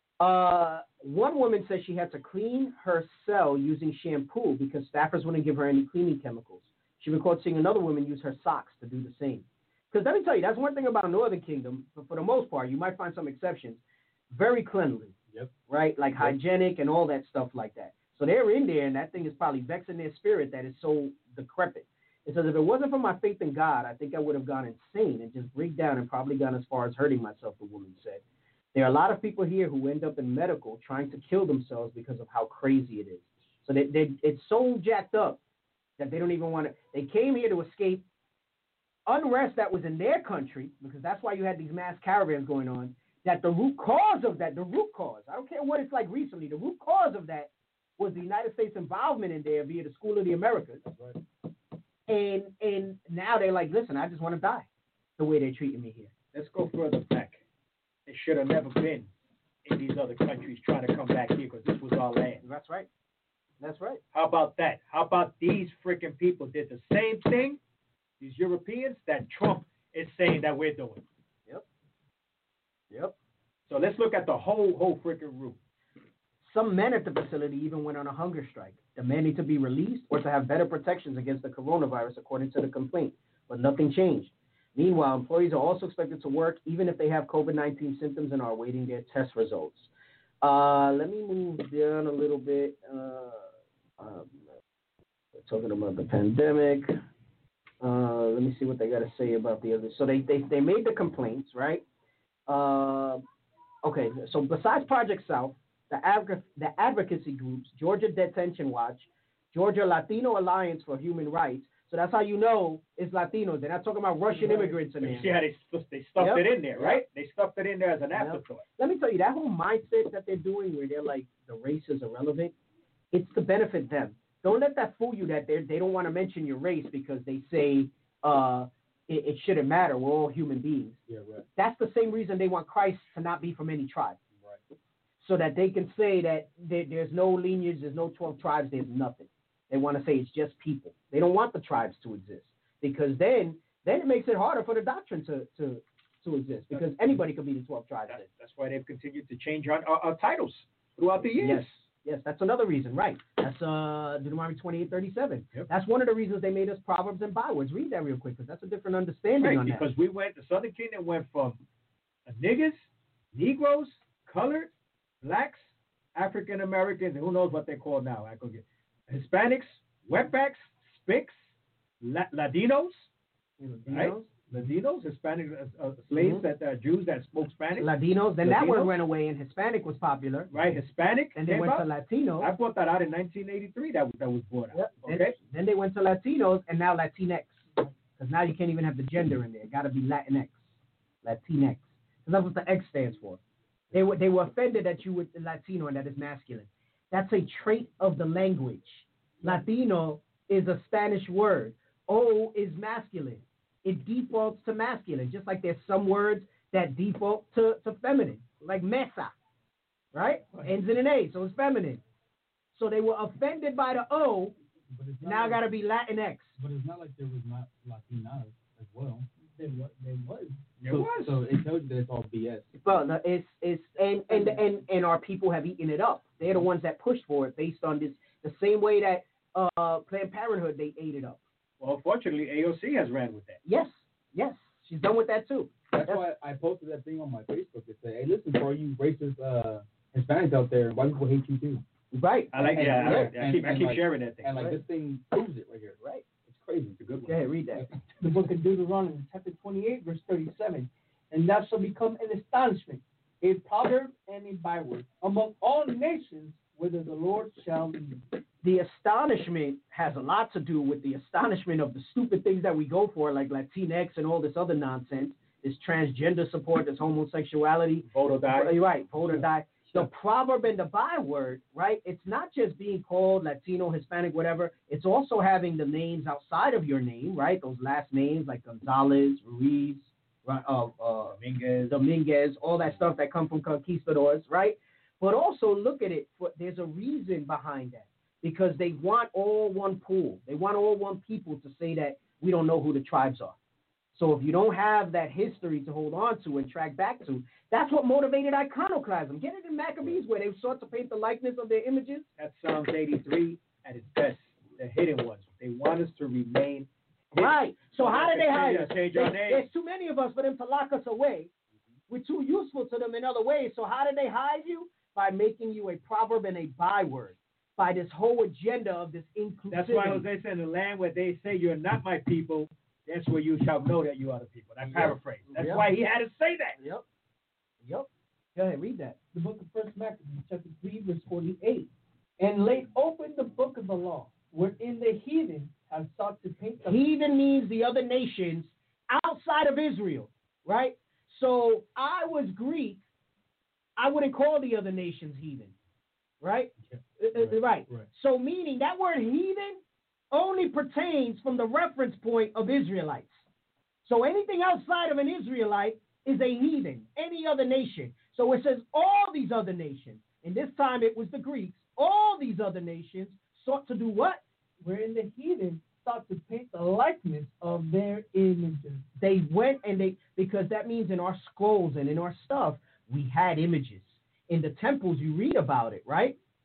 One woman said she had to clean her cell using shampoo because staffers wouldn't give her any cleaning chemicals. She recalled seeing another woman use her socks to do the same. Because let me tell you, that's one thing about the Northern Kingdom. But for the most part, you might find some exceptions. Very cleanly, right? Like hygienic and all that stuff like that. So they're in there, and that thing is probably vexing their spirit that is so decrepit. It says, if it wasn't for my faith in God, I think I would have gone insane and just break down and probably gone as far as hurting myself, the woman said. There are a lot of people here who end up in medical trying to kill themselves because of how crazy it is. So it's so jacked up that they don't even want to. They came here to escape unrest that was in their country, because that's why you had these mass caravans going on, that the root cause, I don't care what it's like recently, the root cause of that was the United States involvement in there via the School of the Americas. That's right. And now they're like, listen, I just want to die the way they're treating me here. Let's go further back. It should have never been in these other countries trying to come back here because this was our land. That's right. That's right. How about that? How about these freaking people did the same thing, these Europeans, that Trump is saying that we're doing? Yep. So let's look at the whole freaking room. Some men at the facility even went on a hunger strike, demanding to be released or to have better protections against the coronavirus, according to the complaint. But nothing changed. Meanwhile, employees are also expected to work even if they have COVID-19 symptoms and are awaiting their test results. Let me move down a little bit. Talking about the pandemic. Let me see what they got to say about the others. So they made the complaints, right? Okay, so besides Project South, the advocacy groups, Georgia Detention Watch, Georgia Latino Alliance for Human Rights. So that's how you know it's Latinos. They're not talking about Russian immigrants in there. You see how they stuffed it in there, right? They stuffed it in there as an afterthought. Let me tell you, that whole mindset that they're doing where they're like, the race is irrelevant, it's to benefit them. Don't let that fool you that they don't want to mention your race because they say it shouldn't matter. We're all human beings. Yeah, right. That's the same reason they want Christ to not be from any tribe. Right. So that they can say that there's no lineage, there's no 12 tribes, there's nothing. They want to say it's just people. They don't want the tribes to exist because then it makes it harder for the doctrine to exist because anybody could be the 12 tribes. That's why they've continued to change our titles throughout the years. Yes, that's another reason, right? That's Deuteronomy 28:37. Yep. That's one of the reasons they made us proverbs and bywords. Read that real quick because that's a different understanding on that. Because the Southern Kingdom went from niggas, Negroes, colored, blacks, African Americans, and who knows what they're called now. I could get Hispanics, wetbacks, Spics, Latinos, right? Latinos, Hispanic slaves, that Jews that spoke Spanish. Latinos. Then that word went away, and Hispanic was popular. Right, Hispanic. And they went to Latinos. I brought that out in 1983. That was brought out. Yep. Okay. Then they went to Latinos, and now Latinx. Because now you can't even have the gender in there. It got to be Latinx, Latinx. Because that's what the X stands for. They were offended that you were Latino and that is masculine. That's a trait of the language. Latino is a Spanish word. O is masculine. It defaults to masculine, just like there's some words that default to feminine, like mesa, right? Ends in an A, so it's feminine. So they were offended by the O, now got to be Latinx. But it's not like there was not Latinas as well. There was. So it tells you that it's all BS. Well, no, and our people have eaten it up. They're the ones that pushed for it based on this, the same way that Planned Parenthood, they ate it up. Well, fortunately, AOC has ran with that. Yes, she's done with that too. That's why I posted that thing on my Facebook that said, "Hey, listen, for all you racist Hispanics out there, white people hate you too." Right. I like that. I keep sharing that thing. And like this thing proves it right here. Right. It's crazy. It's a good one. Yeah, read that. The book of Deuteronomy, chapter 28, verse 37. And thou shalt become an astonishment, a proverb and a byword among all nations, whither the Lord shall lead. The astonishment has a lot to do with the astonishment of the stupid things that we go for, like Latinx and all this other nonsense, this transgender support, this homosexuality. Vote or die. Right, vote or die. The proverb and the byword, right, it's not just being called Latino, Hispanic, whatever. It's also having the names outside of your name, right, those last names like Gonzalez, Ruiz, Dominguez, all that stuff that come from conquistadors, right? But also look at it. There's a reason behind that. Because they want all one pool. They want all one people to say that we don't know who the tribes are. So if you don't have that history to hold on to and track back to, that's what motivated iconoclasm. Get it in Maccabees where they sought to paint the likeness of their images. That's Psalms 83 at its best. The hidden ones. They want us to remain hidden. Right. So how did they hide us? There's too many of us for them to lock us away. We're too useful to them in other ways. So how did they hide you? By making you a proverb and a byword. By this whole agenda of this inclusivity. That's why Jose said, in the land where they say you're not my people, that's where you shall know that you are the people. I paraphrase. That's why he had to say that. Yep. Go ahead, read that. The book of 1 Maccabees, chapter 3, verse 48. And laid open the book of the law, wherein the heathen have sought to paint the... Heathen means the other nations outside of Israel, right? So I was Greek. I wouldn't call the other nations heathen. Right? Right. So meaning that word heathen only pertains from the reference point of Israelites. So anything outside of an Israelite is a heathen, any other nation. So it says all these other nations, and this time it was the Greeks, all these other nations sought to do what? Wherein the heathen sought to paint the likeness of their images. They went and because that means in our scrolls and in our stuff, we had images. In the temples, you read about it, right?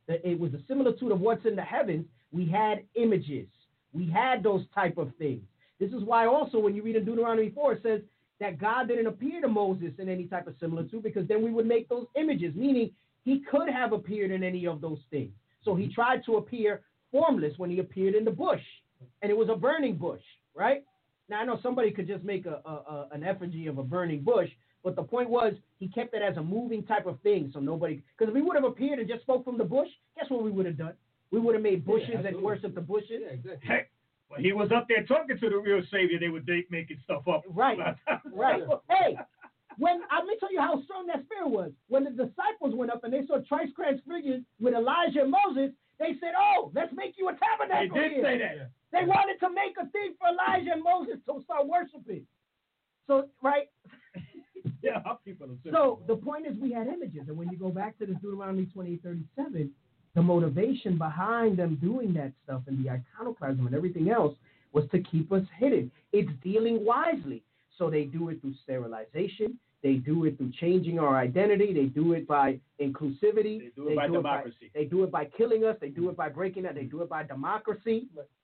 it was a similitude of what's in the heavens. We had images. We had those type of things. This is why also when you read in Deuteronomy 4, it says that God didn't appear to Moses in any type of similitude, because then we would make those images, meaning he could have appeared in any of those things. So he tried to appear formless when he appeared in the bush, and it was a burning bush, right? Now, I know somebody could just make an effigy of a burning bush, but the point was he kept it as a moving type of thing, so nobody, because if he would have appeared and just spoke from the bush, guess what we would have done? We would have made bushes and worshiped the bushes. Yeah, exactly. Heck, when he was up there talking to the real Savior, they were making stuff up. Right, right. Hey, when let me tell you how strong that spirit was. When the disciples went up and they saw Christ transfigured with Elijah and Moses, they said, "Oh, let's make you a tabernacle." They did say that. They wanted to make a thing for Elijah and Moses to start worshiping. So, right. Yeah, our people are So the point is, we had images, and when you go back to this Deuteronomy 28:37, the motivation behind them doing that stuff and the iconoclasm and everything else was to keep us hidden. It's dealing wisely. So they do it through sterilization. They do it through changing our identity. They do it by inclusivity. They do it by democracy. They do it by killing us. They do it by breaking us. They do it by democracy.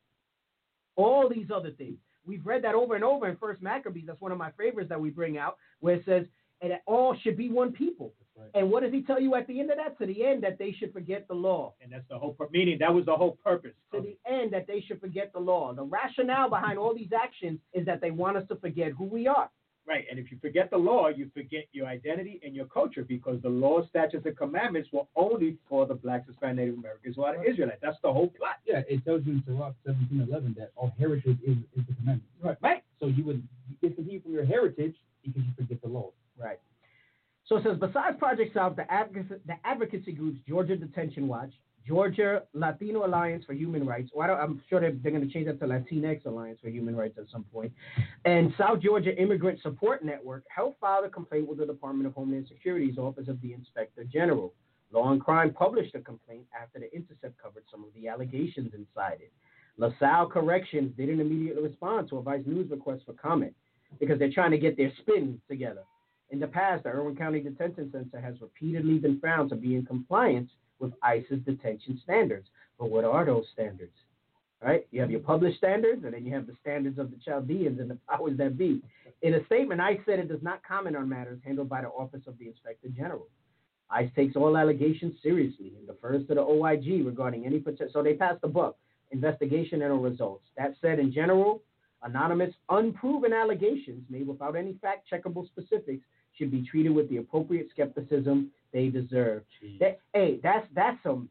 All these other things. We've read that over and over in First Maccabees. That's one of my favorites that we bring out, where it says, and that all should be one people. Right. And what does he tell you at the end of that? To the end, that they should forget the law. And that's the whole meaning. That was the whole purpose. To the end, that they should forget the law. The rationale behind all these actions is that they want us to forget who we are. Right, and if you forget the law, you forget your identity and your culture, because the law, statutes, and commandments were only for the blacks, Hispanic, Native Americans, who are the Israelites. That's the whole plot. Yeah, it tells you in Sirach 17:11 that our heritage is the commandments. Right. So you discontinue from your heritage because you forget the law. Right. So it says, besides Project South, the advocacy groups Georgia Detention Watch, Georgia Latino Alliance for Human Rights, I'm sure they're going to change that to Latinx Alliance for Human Rights at some point, and South Georgia Immigrant Support Network helped file a complaint with the Department of Homeland Security's Office of the Inspector General. Law and Crime published a complaint after The Intercept covered some of the allegations inside it. LaSalle Corrections didn't immediately respond to a Vice News request for comment because they're trying to get their spin together. In the past, the Irwin County Detention Center has repeatedly been found to be in compliance with ICE's detention standards. But what are those standards? Right? You have your published standards, and then you have the standards of the Chaldeans and the powers that be. In a statement, ICE said it does not comment on matters handled by the Office of the Inspector General. ICE takes all allegations seriously and defers to the OIG regarding any potential. So they passed the buck. Investigation and results. That said, in general, anonymous, unproven allegations made without any fact-checkable specifics should be treated with the appropriate skepticism they deserve. That's some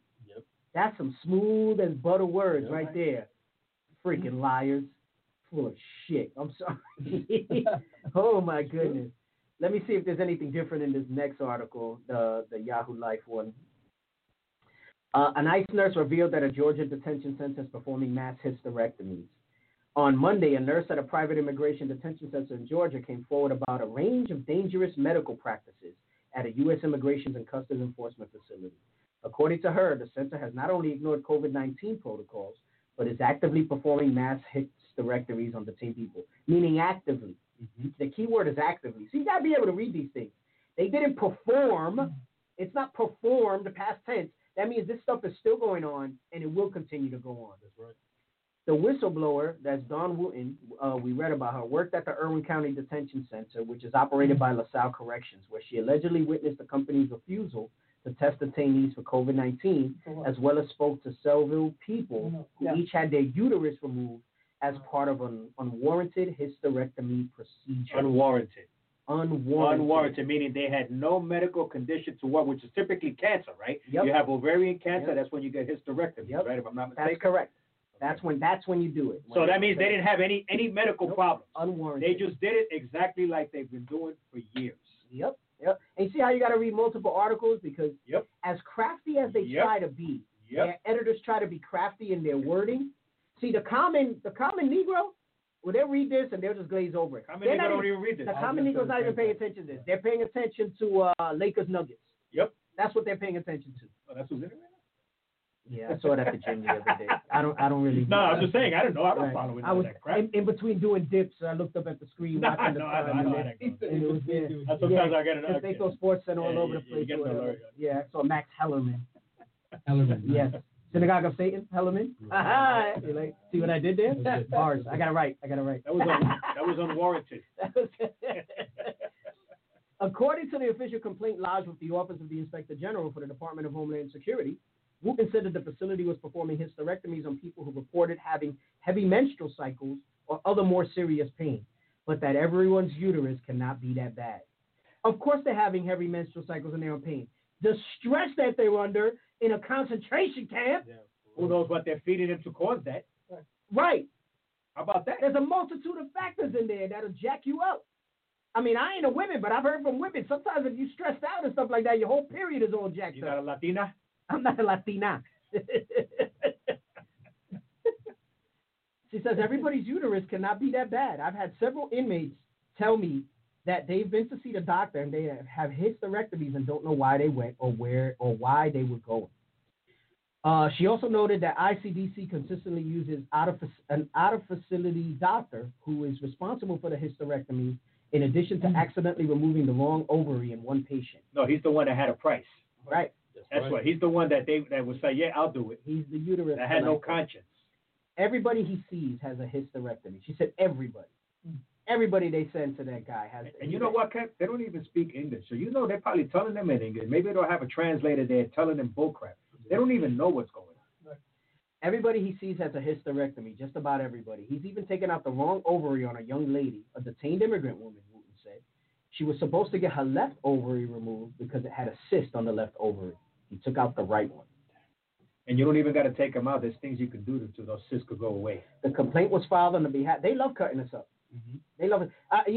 smooth as butter words right there. Freaking liars, full of shit. I'm sorry. Oh my goodness. Let me see if there's anything different in this next article, the Yahoo Life one. An ICE nurse revealed that a Georgia detention center is performing mass hysterectomies. On Monday, a nurse at a private immigration detention center in Georgia came forward about a range of dangerous medical practices at a U.S. Immigration and Customs Enforcement facility. According to her, the center has not only ignored COVID-19 protocols, but is actively performing mass hysterectomies on detained people, meaning actively. Mm-hmm. The key word is actively. So you got to be able to read these things. They didn't perform. It's not performed, past tense. That means this stuff is still going on, and it will continue to go on. That's right. The whistleblower, that's Dawn Wooten, we read about her, worked at the Irwin County Detention Center, which is operated by LaSalle Corrections, where she allegedly witnessed the company's refusal to test detainees for COVID-19, as well as spoke to several people who each had their uterus removed as part of an unwarranted hysterectomy procedure. Unwarranted, meaning they had no medical condition to what, which is typically cancer, right? Yep. You have ovarian cancer, that's when you get hysterectomy, right? If I'm not mistaken. That's correct. That's when you do it. So that means they didn't have any medical problems. Unwarranted. They just did it exactly like they've been doing for years. Yep. And you see how you got to read multiple articles, because as crafty as they try to be, their editors try to be crafty in their wording. See, the common Negro, well, they'll read this and they'll just glaze over it. Common Negro don't even read this. The common Negro's not even paying attention to this. They're paying attention to Lakers Nuggets. Yep. That's what they're paying attention to. Oh, that's what's in it. Yeah, I saw it at the gym the other day. I don't really. No, I'm just saying. I don't know. I was following all that crap. In between doing dips, I looked up at the screen watching the time. Sometimes I get it. They throw Sports Center all over the place. You get an alert. Yeah, I saw Max Hellerman. Hellerman. Yes. Synagogue of Satan, Hellerman. You like, see what I did there? Bars. I got it right. That was unwarranted. According to the official complaint lodged with the Office of the Inspector General for the Department of Homeland Security, Wooten said that the facility was performing hysterectomies on people who reported having heavy menstrual cycles or other more serious pain, but that everyone's uterus cannot be that bad. Of course they're having heavy menstrual cycles and they're in pain. The stress that they're under in a concentration camp. Yeah. Who knows what they're feeding them to cause that? Right. How about that? There's a multitude of factors in there that'll jack you up. I mean, I ain't a woman, but I've heard from women, sometimes if you stressed out and stuff like that, your whole period is all jacked You're up. not a Latina? I'm not a Latina. She says everybody's uterus cannot be that bad. I've had several inmates tell me that they've been to see the doctor and they have hysterectomies and don't know why they went or where or why they were going. She also noted that ICDC consistently uses an out-of-facility doctor who is responsible for the hysterectomy in addition to accidentally removing the wrong ovary in one patient. No, he's the one that had a price. Right. That's right. He's the one that would say, yeah, I'll do it. He's the uterus. That had no conscience. Everybody he sees has a hysterectomy. She said everybody. Everybody they send to that guy has. And you know what, Kev? They don't even speak English. So you know they're probably telling them in English. Maybe they'll have a translator there telling them bullcrap. They don't even know what's going on. Everybody he sees has a hysterectomy, just about everybody. He's even taken out the wrong ovary on a young lady, a detained immigrant woman, Wooten said. She was supposed to get her left ovary removed because it had a cyst on the left ovary. He took out the right one. And you don't even got to take them out. There's things you can do to those cysts could go away. The complaint was filed on the behalf. They love cutting us up. Mm-hmm. They love it.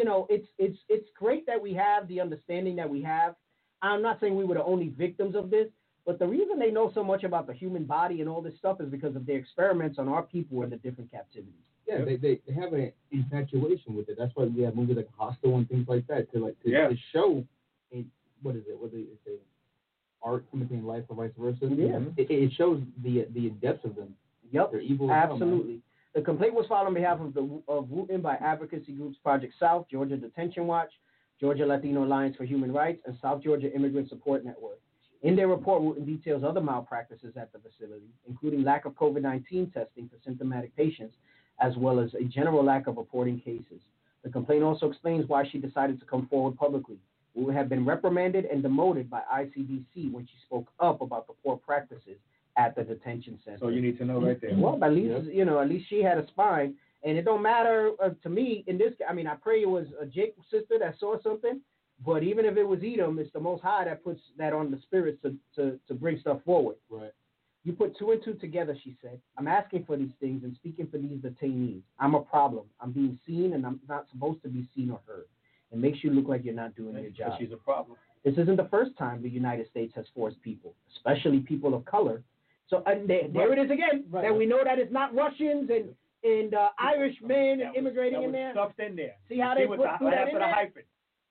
It's great that we have the understanding that we have. I'm not saying we were the only victims of this, but the reason they know so much about the human body and all this stuff is because of their experiments on our people in the different captivities. Yeah, they have an infatuation with it. That's why we have movies like Hostel and things like that to show what is it? What they say? Art imitating life or vice versa. Yeah. It shows the depths of them. Yep. They're evil. Absolutely. The complaint was filed on behalf of Wooten by advocacy groups Project South, Georgia Detention Watch, Georgia Latino Alliance for Human Rights, and South Georgia Immigrant Support Network. In their report, Wooten details other malpractices at the facility, including lack of COVID-19 testing for symptomatic patients, as well as a general lack of reporting cases. The complaint also explains why she decided to come forward publicly. Wooten had been reprimanded and demoted by ICDC when she spoke up about the poor practices at the detention center. So you need to know right there. Well, at least at least she had a spine, and it don't matter to me in this. I mean, I pray it was a Jacob's sister that saw something, but even if it was Edom, it's the Most High that puts that on the spirits to bring stuff forward. Right. You put two and two together, she said. I'm asking for these things and speaking for these detainees. I'm a problem. I'm being seen, and I'm not supposed to be seen or heard. It makes you look like you're not doing your job. She's a problem. This isn't the first time the United States has forced people, especially people of color. So there it is again. Right. That we know that it's not Russians and Irish men and immigrating in there. Stuffed in there. See how they put that in there? Hyphen.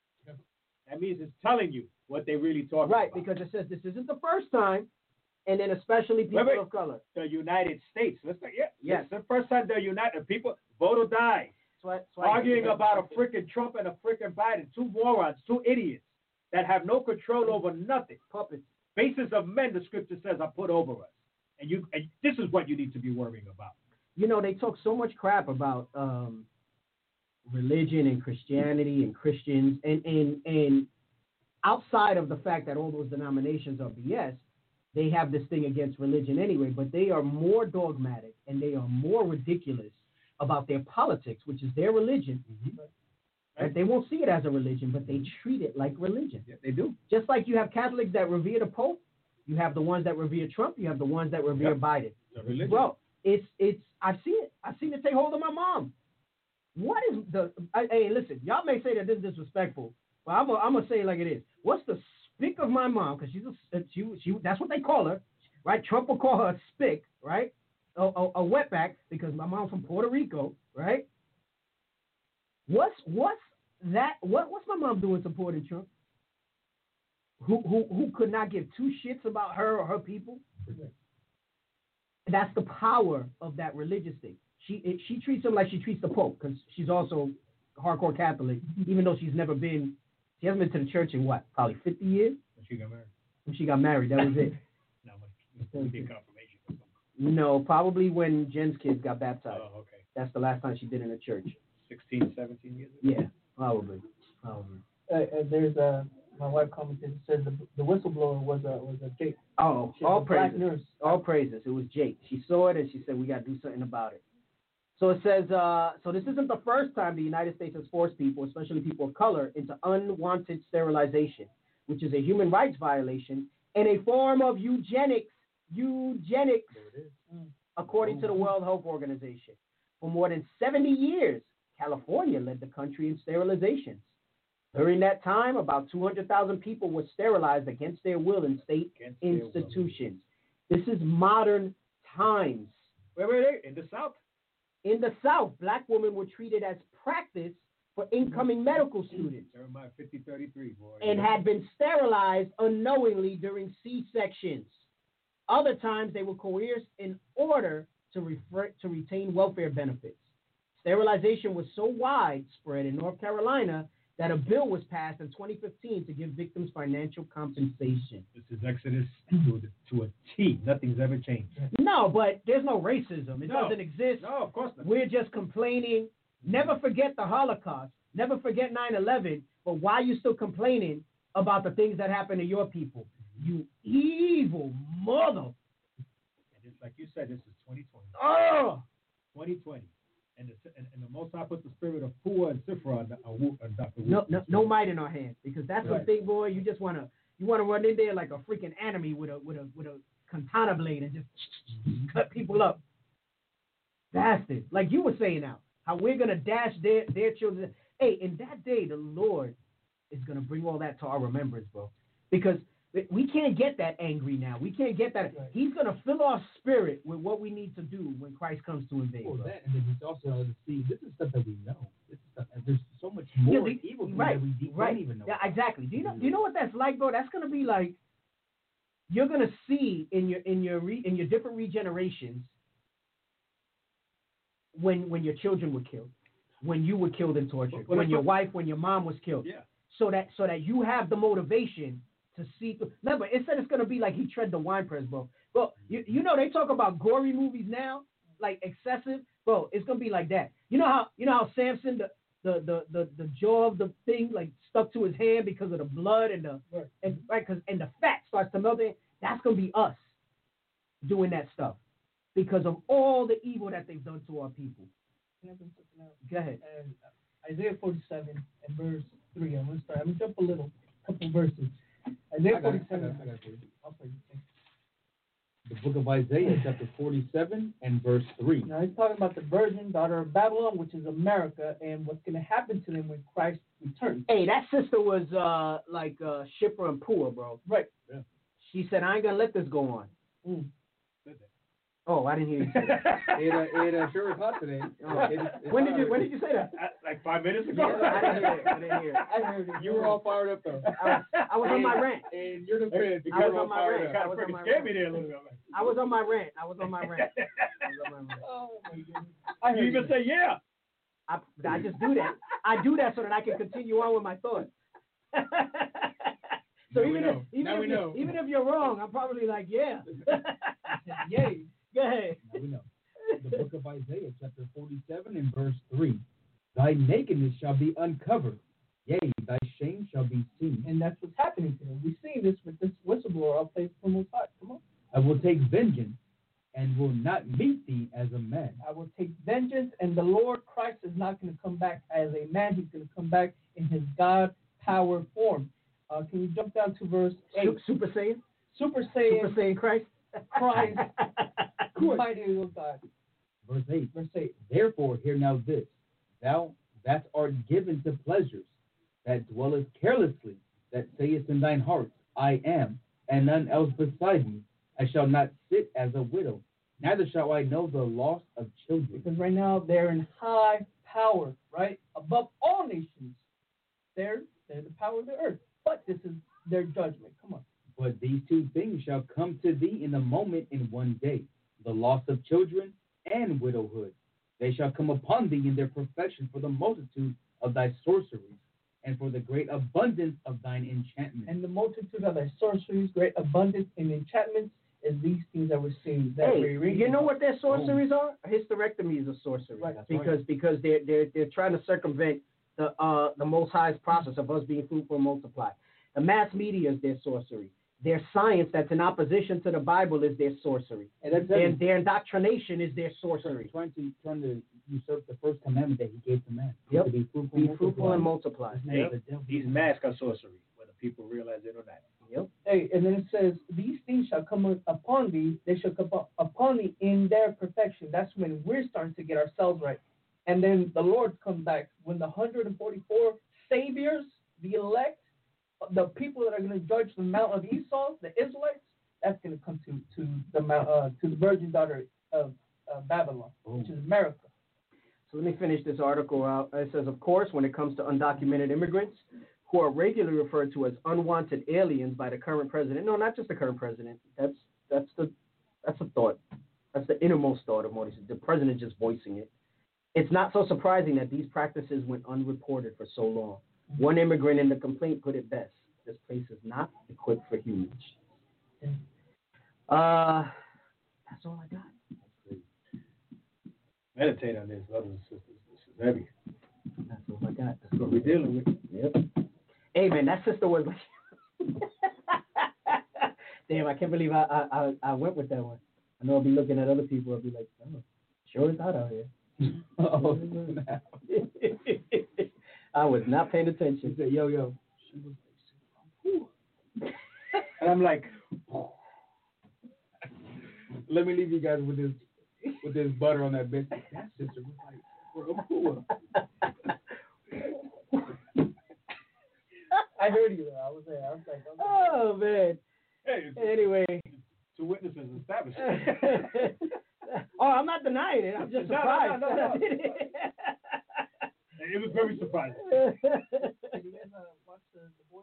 That means it's telling you what they really talking about. Right, because it says this isn't the first time, and then especially people of color. The United States. Let's say, yes. It's the first time the United people vote or die. Arguing about a freaking Trump and a freaking Biden. Two morons, two idiots that have no control over nothing. Puppets. Faces of men, the scripture says, are put over us. And this is what you need to be worrying about. You know, they talk so much crap about religion and Christianity and Christians, and outside of the fact that all those denominations are BS, they have this thing against religion anyway, but they are more dogmatic and they are more ridiculous about their politics, which is their religion. Mm-hmm. Right? They won't see it as a religion, but they treat it like religion. Yeah, they do. Just like you have Catholics that revere the Pope, you have the ones that revere Trump, you have the ones that revere Biden. Well, I've seen it. I've seen it take hold of my mom. What is hey, listen, y'all may say that this is disrespectful, but I'm gonna say it like it is. What's the spick of my mom? Because she that's what they call her, right? Trump will call her a spick, right? A wetback, because my mom's from Puerto Rico, right? What's my mom doing supporting Trump? Who could not give two shits about her or her people? That's the power of that religious thing. She treats him like she treats the Pope, because she's also hardcore Catholic, even though she hasn't been to the church in probably 50 years? When she got married. When she got married, that was it. We did confirmation or something. No, probably when Jen's kids got baptized. Oh, okay. That's the last time she did in a church. 16, 17 years ago? Yeah, probably. There's my wife commented, said the whistleblower was a Jake. Oh, She was all a black praises. nurse. All praises. It was Jake. She saw it and she said, we got to do something about it. So it says, so this isn't the first time the United States has forced people, especially people of color, into unwanted sterilization, which is a human rights violation and a form of eugenics, according to the World Health Organization. For more than 70 years, California led the country in sterilizations. During that time, about 200,000 people were sterilized against their will in state institutions. This is modern times. Where were they? In the South? In the South, black women were treated as practice for incoming medical students Jeremiah 50:33, boy. and had been sterilized unknowingly during C-sections. Other times, they were coerced in order to retain welfare benefits. Sterilization was so widespread in North Carolina that a bill was passed in 2015 to give victims financial compensation. This is Exodus to a T. Nothing's ever changed. No, but there's no racism. It doesn't exist. No, of course not. We're just complaining. Never forget the Holocaust. Never forget 9/11. But why are you still complaining about the things that happen to your people? You evil mother. And it's like you said, this is 2020. Oh! 2020. And the Most High put the spirit of Pua and Sifra on Dr. No might in our hands, because that's the thing, boy. You just wanna run in there like a freaking enemy with a katana blade and just cut people up. Bastard. Like you were saying now, how we're gonna dash their children. Hey, in that day, the Lord is gonna bring all that to our remembrance, bro. Because we can't get that angry now. We can't get that. Right. He's gonna fill our spirit with what we need to do when Christ comes to invade. Well, that, and then he's also see. This is stuff that we know. This is stuff, and there's so much more evil that we don't even know. Yeah, exactly. Do you know what that's like, bro? That's gonna be like you're gonna see in your different regenerations when your children were killed, when you were killed and tortured, when your wife, when your mom was killed. Yeah. So that you have the motivation to see through. Remember, it said it's gonna be like he tread the winepress, bro. Well, you know they talk about gory movies now, like excessive, bro. It's gonna be like that. You know how Samson the jaw of the thing like stuck to his hand because of the blood and the and the fat starts to melt in. That's gonna be us doing that stuff because of all the evil that they've done to our people. Go ahead. Isaiah 47 and verse 3. I'm gonna jump a couple verses. Isaiah 47. The book of Isaiah, chapter 47 and verse 3. Now he's talking about the virgin daughter of Babylon, which is America, and what's going to happen to them when Christ returns. Hey, that sister was like Shipra and Pua, bro. Right. Yeah. She said, I ain't going to let this go on. Mm. Oh, I didn't hear you say that. it sure was hot today. When did you say that? Like 5 minutes ago. Yeah, I didn't hear it. You were all fired up though. I was on my rant. And you're the fan. I was on my rant. Kind of freaking scared me there a little bit. I was on my rant. Oh my goodness. You even say yeah. I just do that. I do that so that I can continue on with my thoughts. So even if you're wrong, I'm probably like, yeah. Yay. Go ahead. Now we know. The book of Isaiah, chapter 47 and verse 3. Thy nakedness shall be uncovered, yea, thy shame shall be seen. And that's what's happening to them. We see this with this whistleblower. I'll play from the side. Come on. I will take vengeance and will not meet thee as a man. I will take vengeance, and the Lord Christ is not going to come back as a man. He's going to come back in his God power form. Can you jump down to verse 8? Super Saiyan? Super Saiyan Christ? Christ. Mighty O God. Verse 8. Therefore, hear now this. Thou that art given to pleasures, that dwellest carelessly, that sayest in thine heart, I am, and none else beside me. I shall not sit as a widow, neither shall I know the loss of children. Because right now they're in high power, right? Above all nations. They're the power of the earth. But this is their judgment. Come on. But these two things shall come to thee in a moment, in one day, the loss of children and widowhood. They shall come upon thee in their perfection for the multitude of thy sorceries, and for the great abundance of thine enchantments. And the multitude of thy sorceries, great abundance in enchantments, is these things that we're seeing. That Hey, you know what their sorceries are? Hysterectomy is a sorcery. Right. Because they're trying to circumvent the Most High's process of us being fruitful and multiply. The mass media is their sorcery. Their science that's in opposition to the Bible is their sorcery. And that's Their indoctrination is their sorcery. trying to usurp the first commandment that he gave to man. Yep. To be fruitful, and multiply. Hey, these masks are sorcery, whether people realize it or not. Yep. Hey, and then it says, these things shall come upon thee, they shall come upon thee in their perfection. That's when we're starting to get ourselves right. And then the Lord comes back when the 144 saviors, the elect, the people that are going to judge the Mount of Esau, the Israelites, that's going to come to the mount, to the virgin daughter of Babylon, which is America. So let me finish this article out. It says, of course, when it comes to undocumented immigrants who are regularly referred to as unwanted aliens by the current president. No, not just the current president. That's a thought. That's the innermost thought of Modi. The president just voicing it. It's not so surprising that these practices went unreported for so long. One immigrant in the complaint put it best: "This place is not equipped for humans." That's all I got. Meditate on this, brothers and sisters. This is heavy. That's all I got. That's what we're dealing with. Yep. Hey man, that sister was like, damn, I can't believe I went with that one. I know I'll be looking at other people. I'll be like, oh, sure it's hot out here. Oh, I was not paying attention. He said, yo. And I'm like, Let me leave you guys with this butter on that bitch. That sister was like, bro, cool. I heard you though. I was there. I was like, okay. Oh man. hey, Anyway. two witnesses established. Oh, I'm not denying it. I'm just surprised. No. that I did it. It was very surprising. Did you guys watch the Boys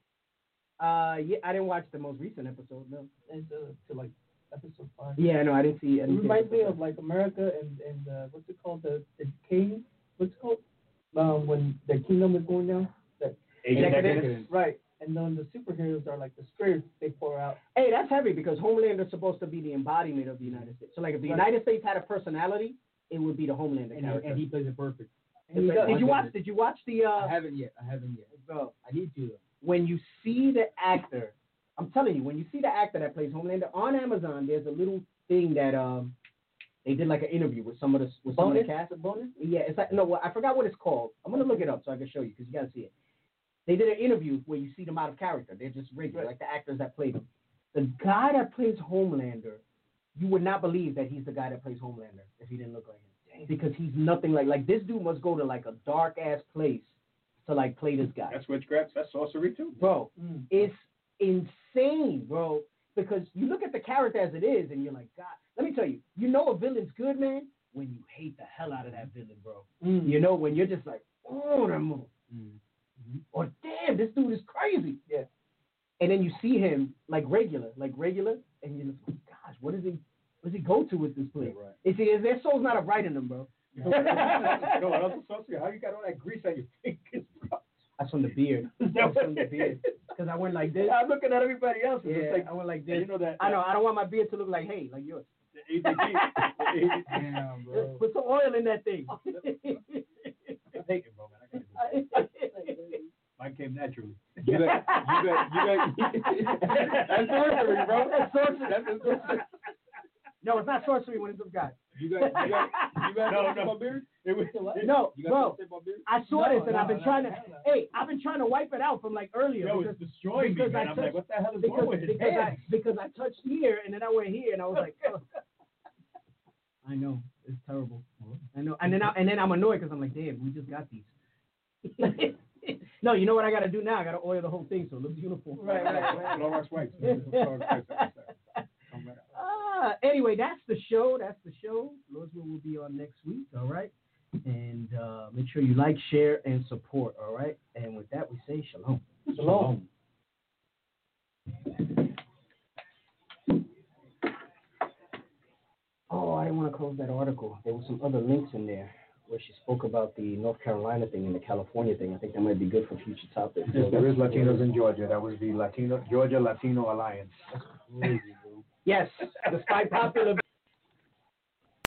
yet? Yeah, I didn't watch the most recent episode. No. It's to like episode 5. Yeah, no, I didn't see. It reminds me of like America and what's it called, the king? What's it called? When the kingdom is going down. Decadence. Right. And then the superheroes are like the spirits they pour out. Hey, that's heavy because Homelander is supposed to be the embodiment of the United States. So, like, if the United States had a personality, it would be the Homelander character. And he plays it perfect. Did you watch the? I haven't yet. Bro, I need to though. when you see the actor, I'm telling you, when you see the actor that plays Homelander on Amazon, there's a little thing that they did like an interview with some of the cast. Bonus? Yeah, it's like no, I forgot what it's called. I'm gonna look it up so I can show you because you gotta see it. They did an interview where you see them out of character. They're just regular, like the actors that played them. The guy that plays Homelander, you would not believe that he's the guy that plays Homelander if he didn't look like him. Because he's nothing like this dude must go to like a dark ass place to like play this guy. That's witchcraft. That's sorcery too. Bro, it's insane, bro. Because you look at the character as it is and you're like, God, let me tell you, you know a villain's good, man, when you hate the hell out of that villain, bro. You know, when you're just like, oh, that move. Or damn, this dude is crazy. Yeah. And then you see him like regular, and you're just like, gosh, what does he go to with this play? Yeah, right. Is their soul's not right in them, bro. No, I was sorcery. How you got all that grease on your fingers, bro? That's from the beard. That's from the beard. Because I went like this. I'm looking at everybody else. Yeah, like, I went like this. You know that. I know. I don't want my beard to look like yours. The ADP. Damn, bro. Put some oil in that thing. I'm taking, bro, man. Mine came naturally. You got. That's sorcery, bro. That's sorcery. That's No, it's not sorcery when it's of God. You got my beard? No, bro. I saw this and I've been trying to wipe it out from like earlier. Yo, it's destroying me, man. I'm like, what the hell is wrong with it? Because I touched here and then I went here and I was like, oh. I know it's terrible. I know, and then I'm annoyed because I'm like, damn, we just got these. No, you know what I got to do now? I got to oil the whole thing so it looks uniform. Right. Clorox wipes. Anyway, that's the show. Lord's Will be on next week. All right. And make sure you like, share, and support. All right. And with that, we say shalom. Shalom. Oh, I didn't want to close that article. There were some other links in there where she spoke about the North Carolina thing and the California thing. I think that might be good for future topics. Yes, there is Latinos in Georgia. That was the Georgia Latino Alliance. That's crazy, bro. Yes, despite popular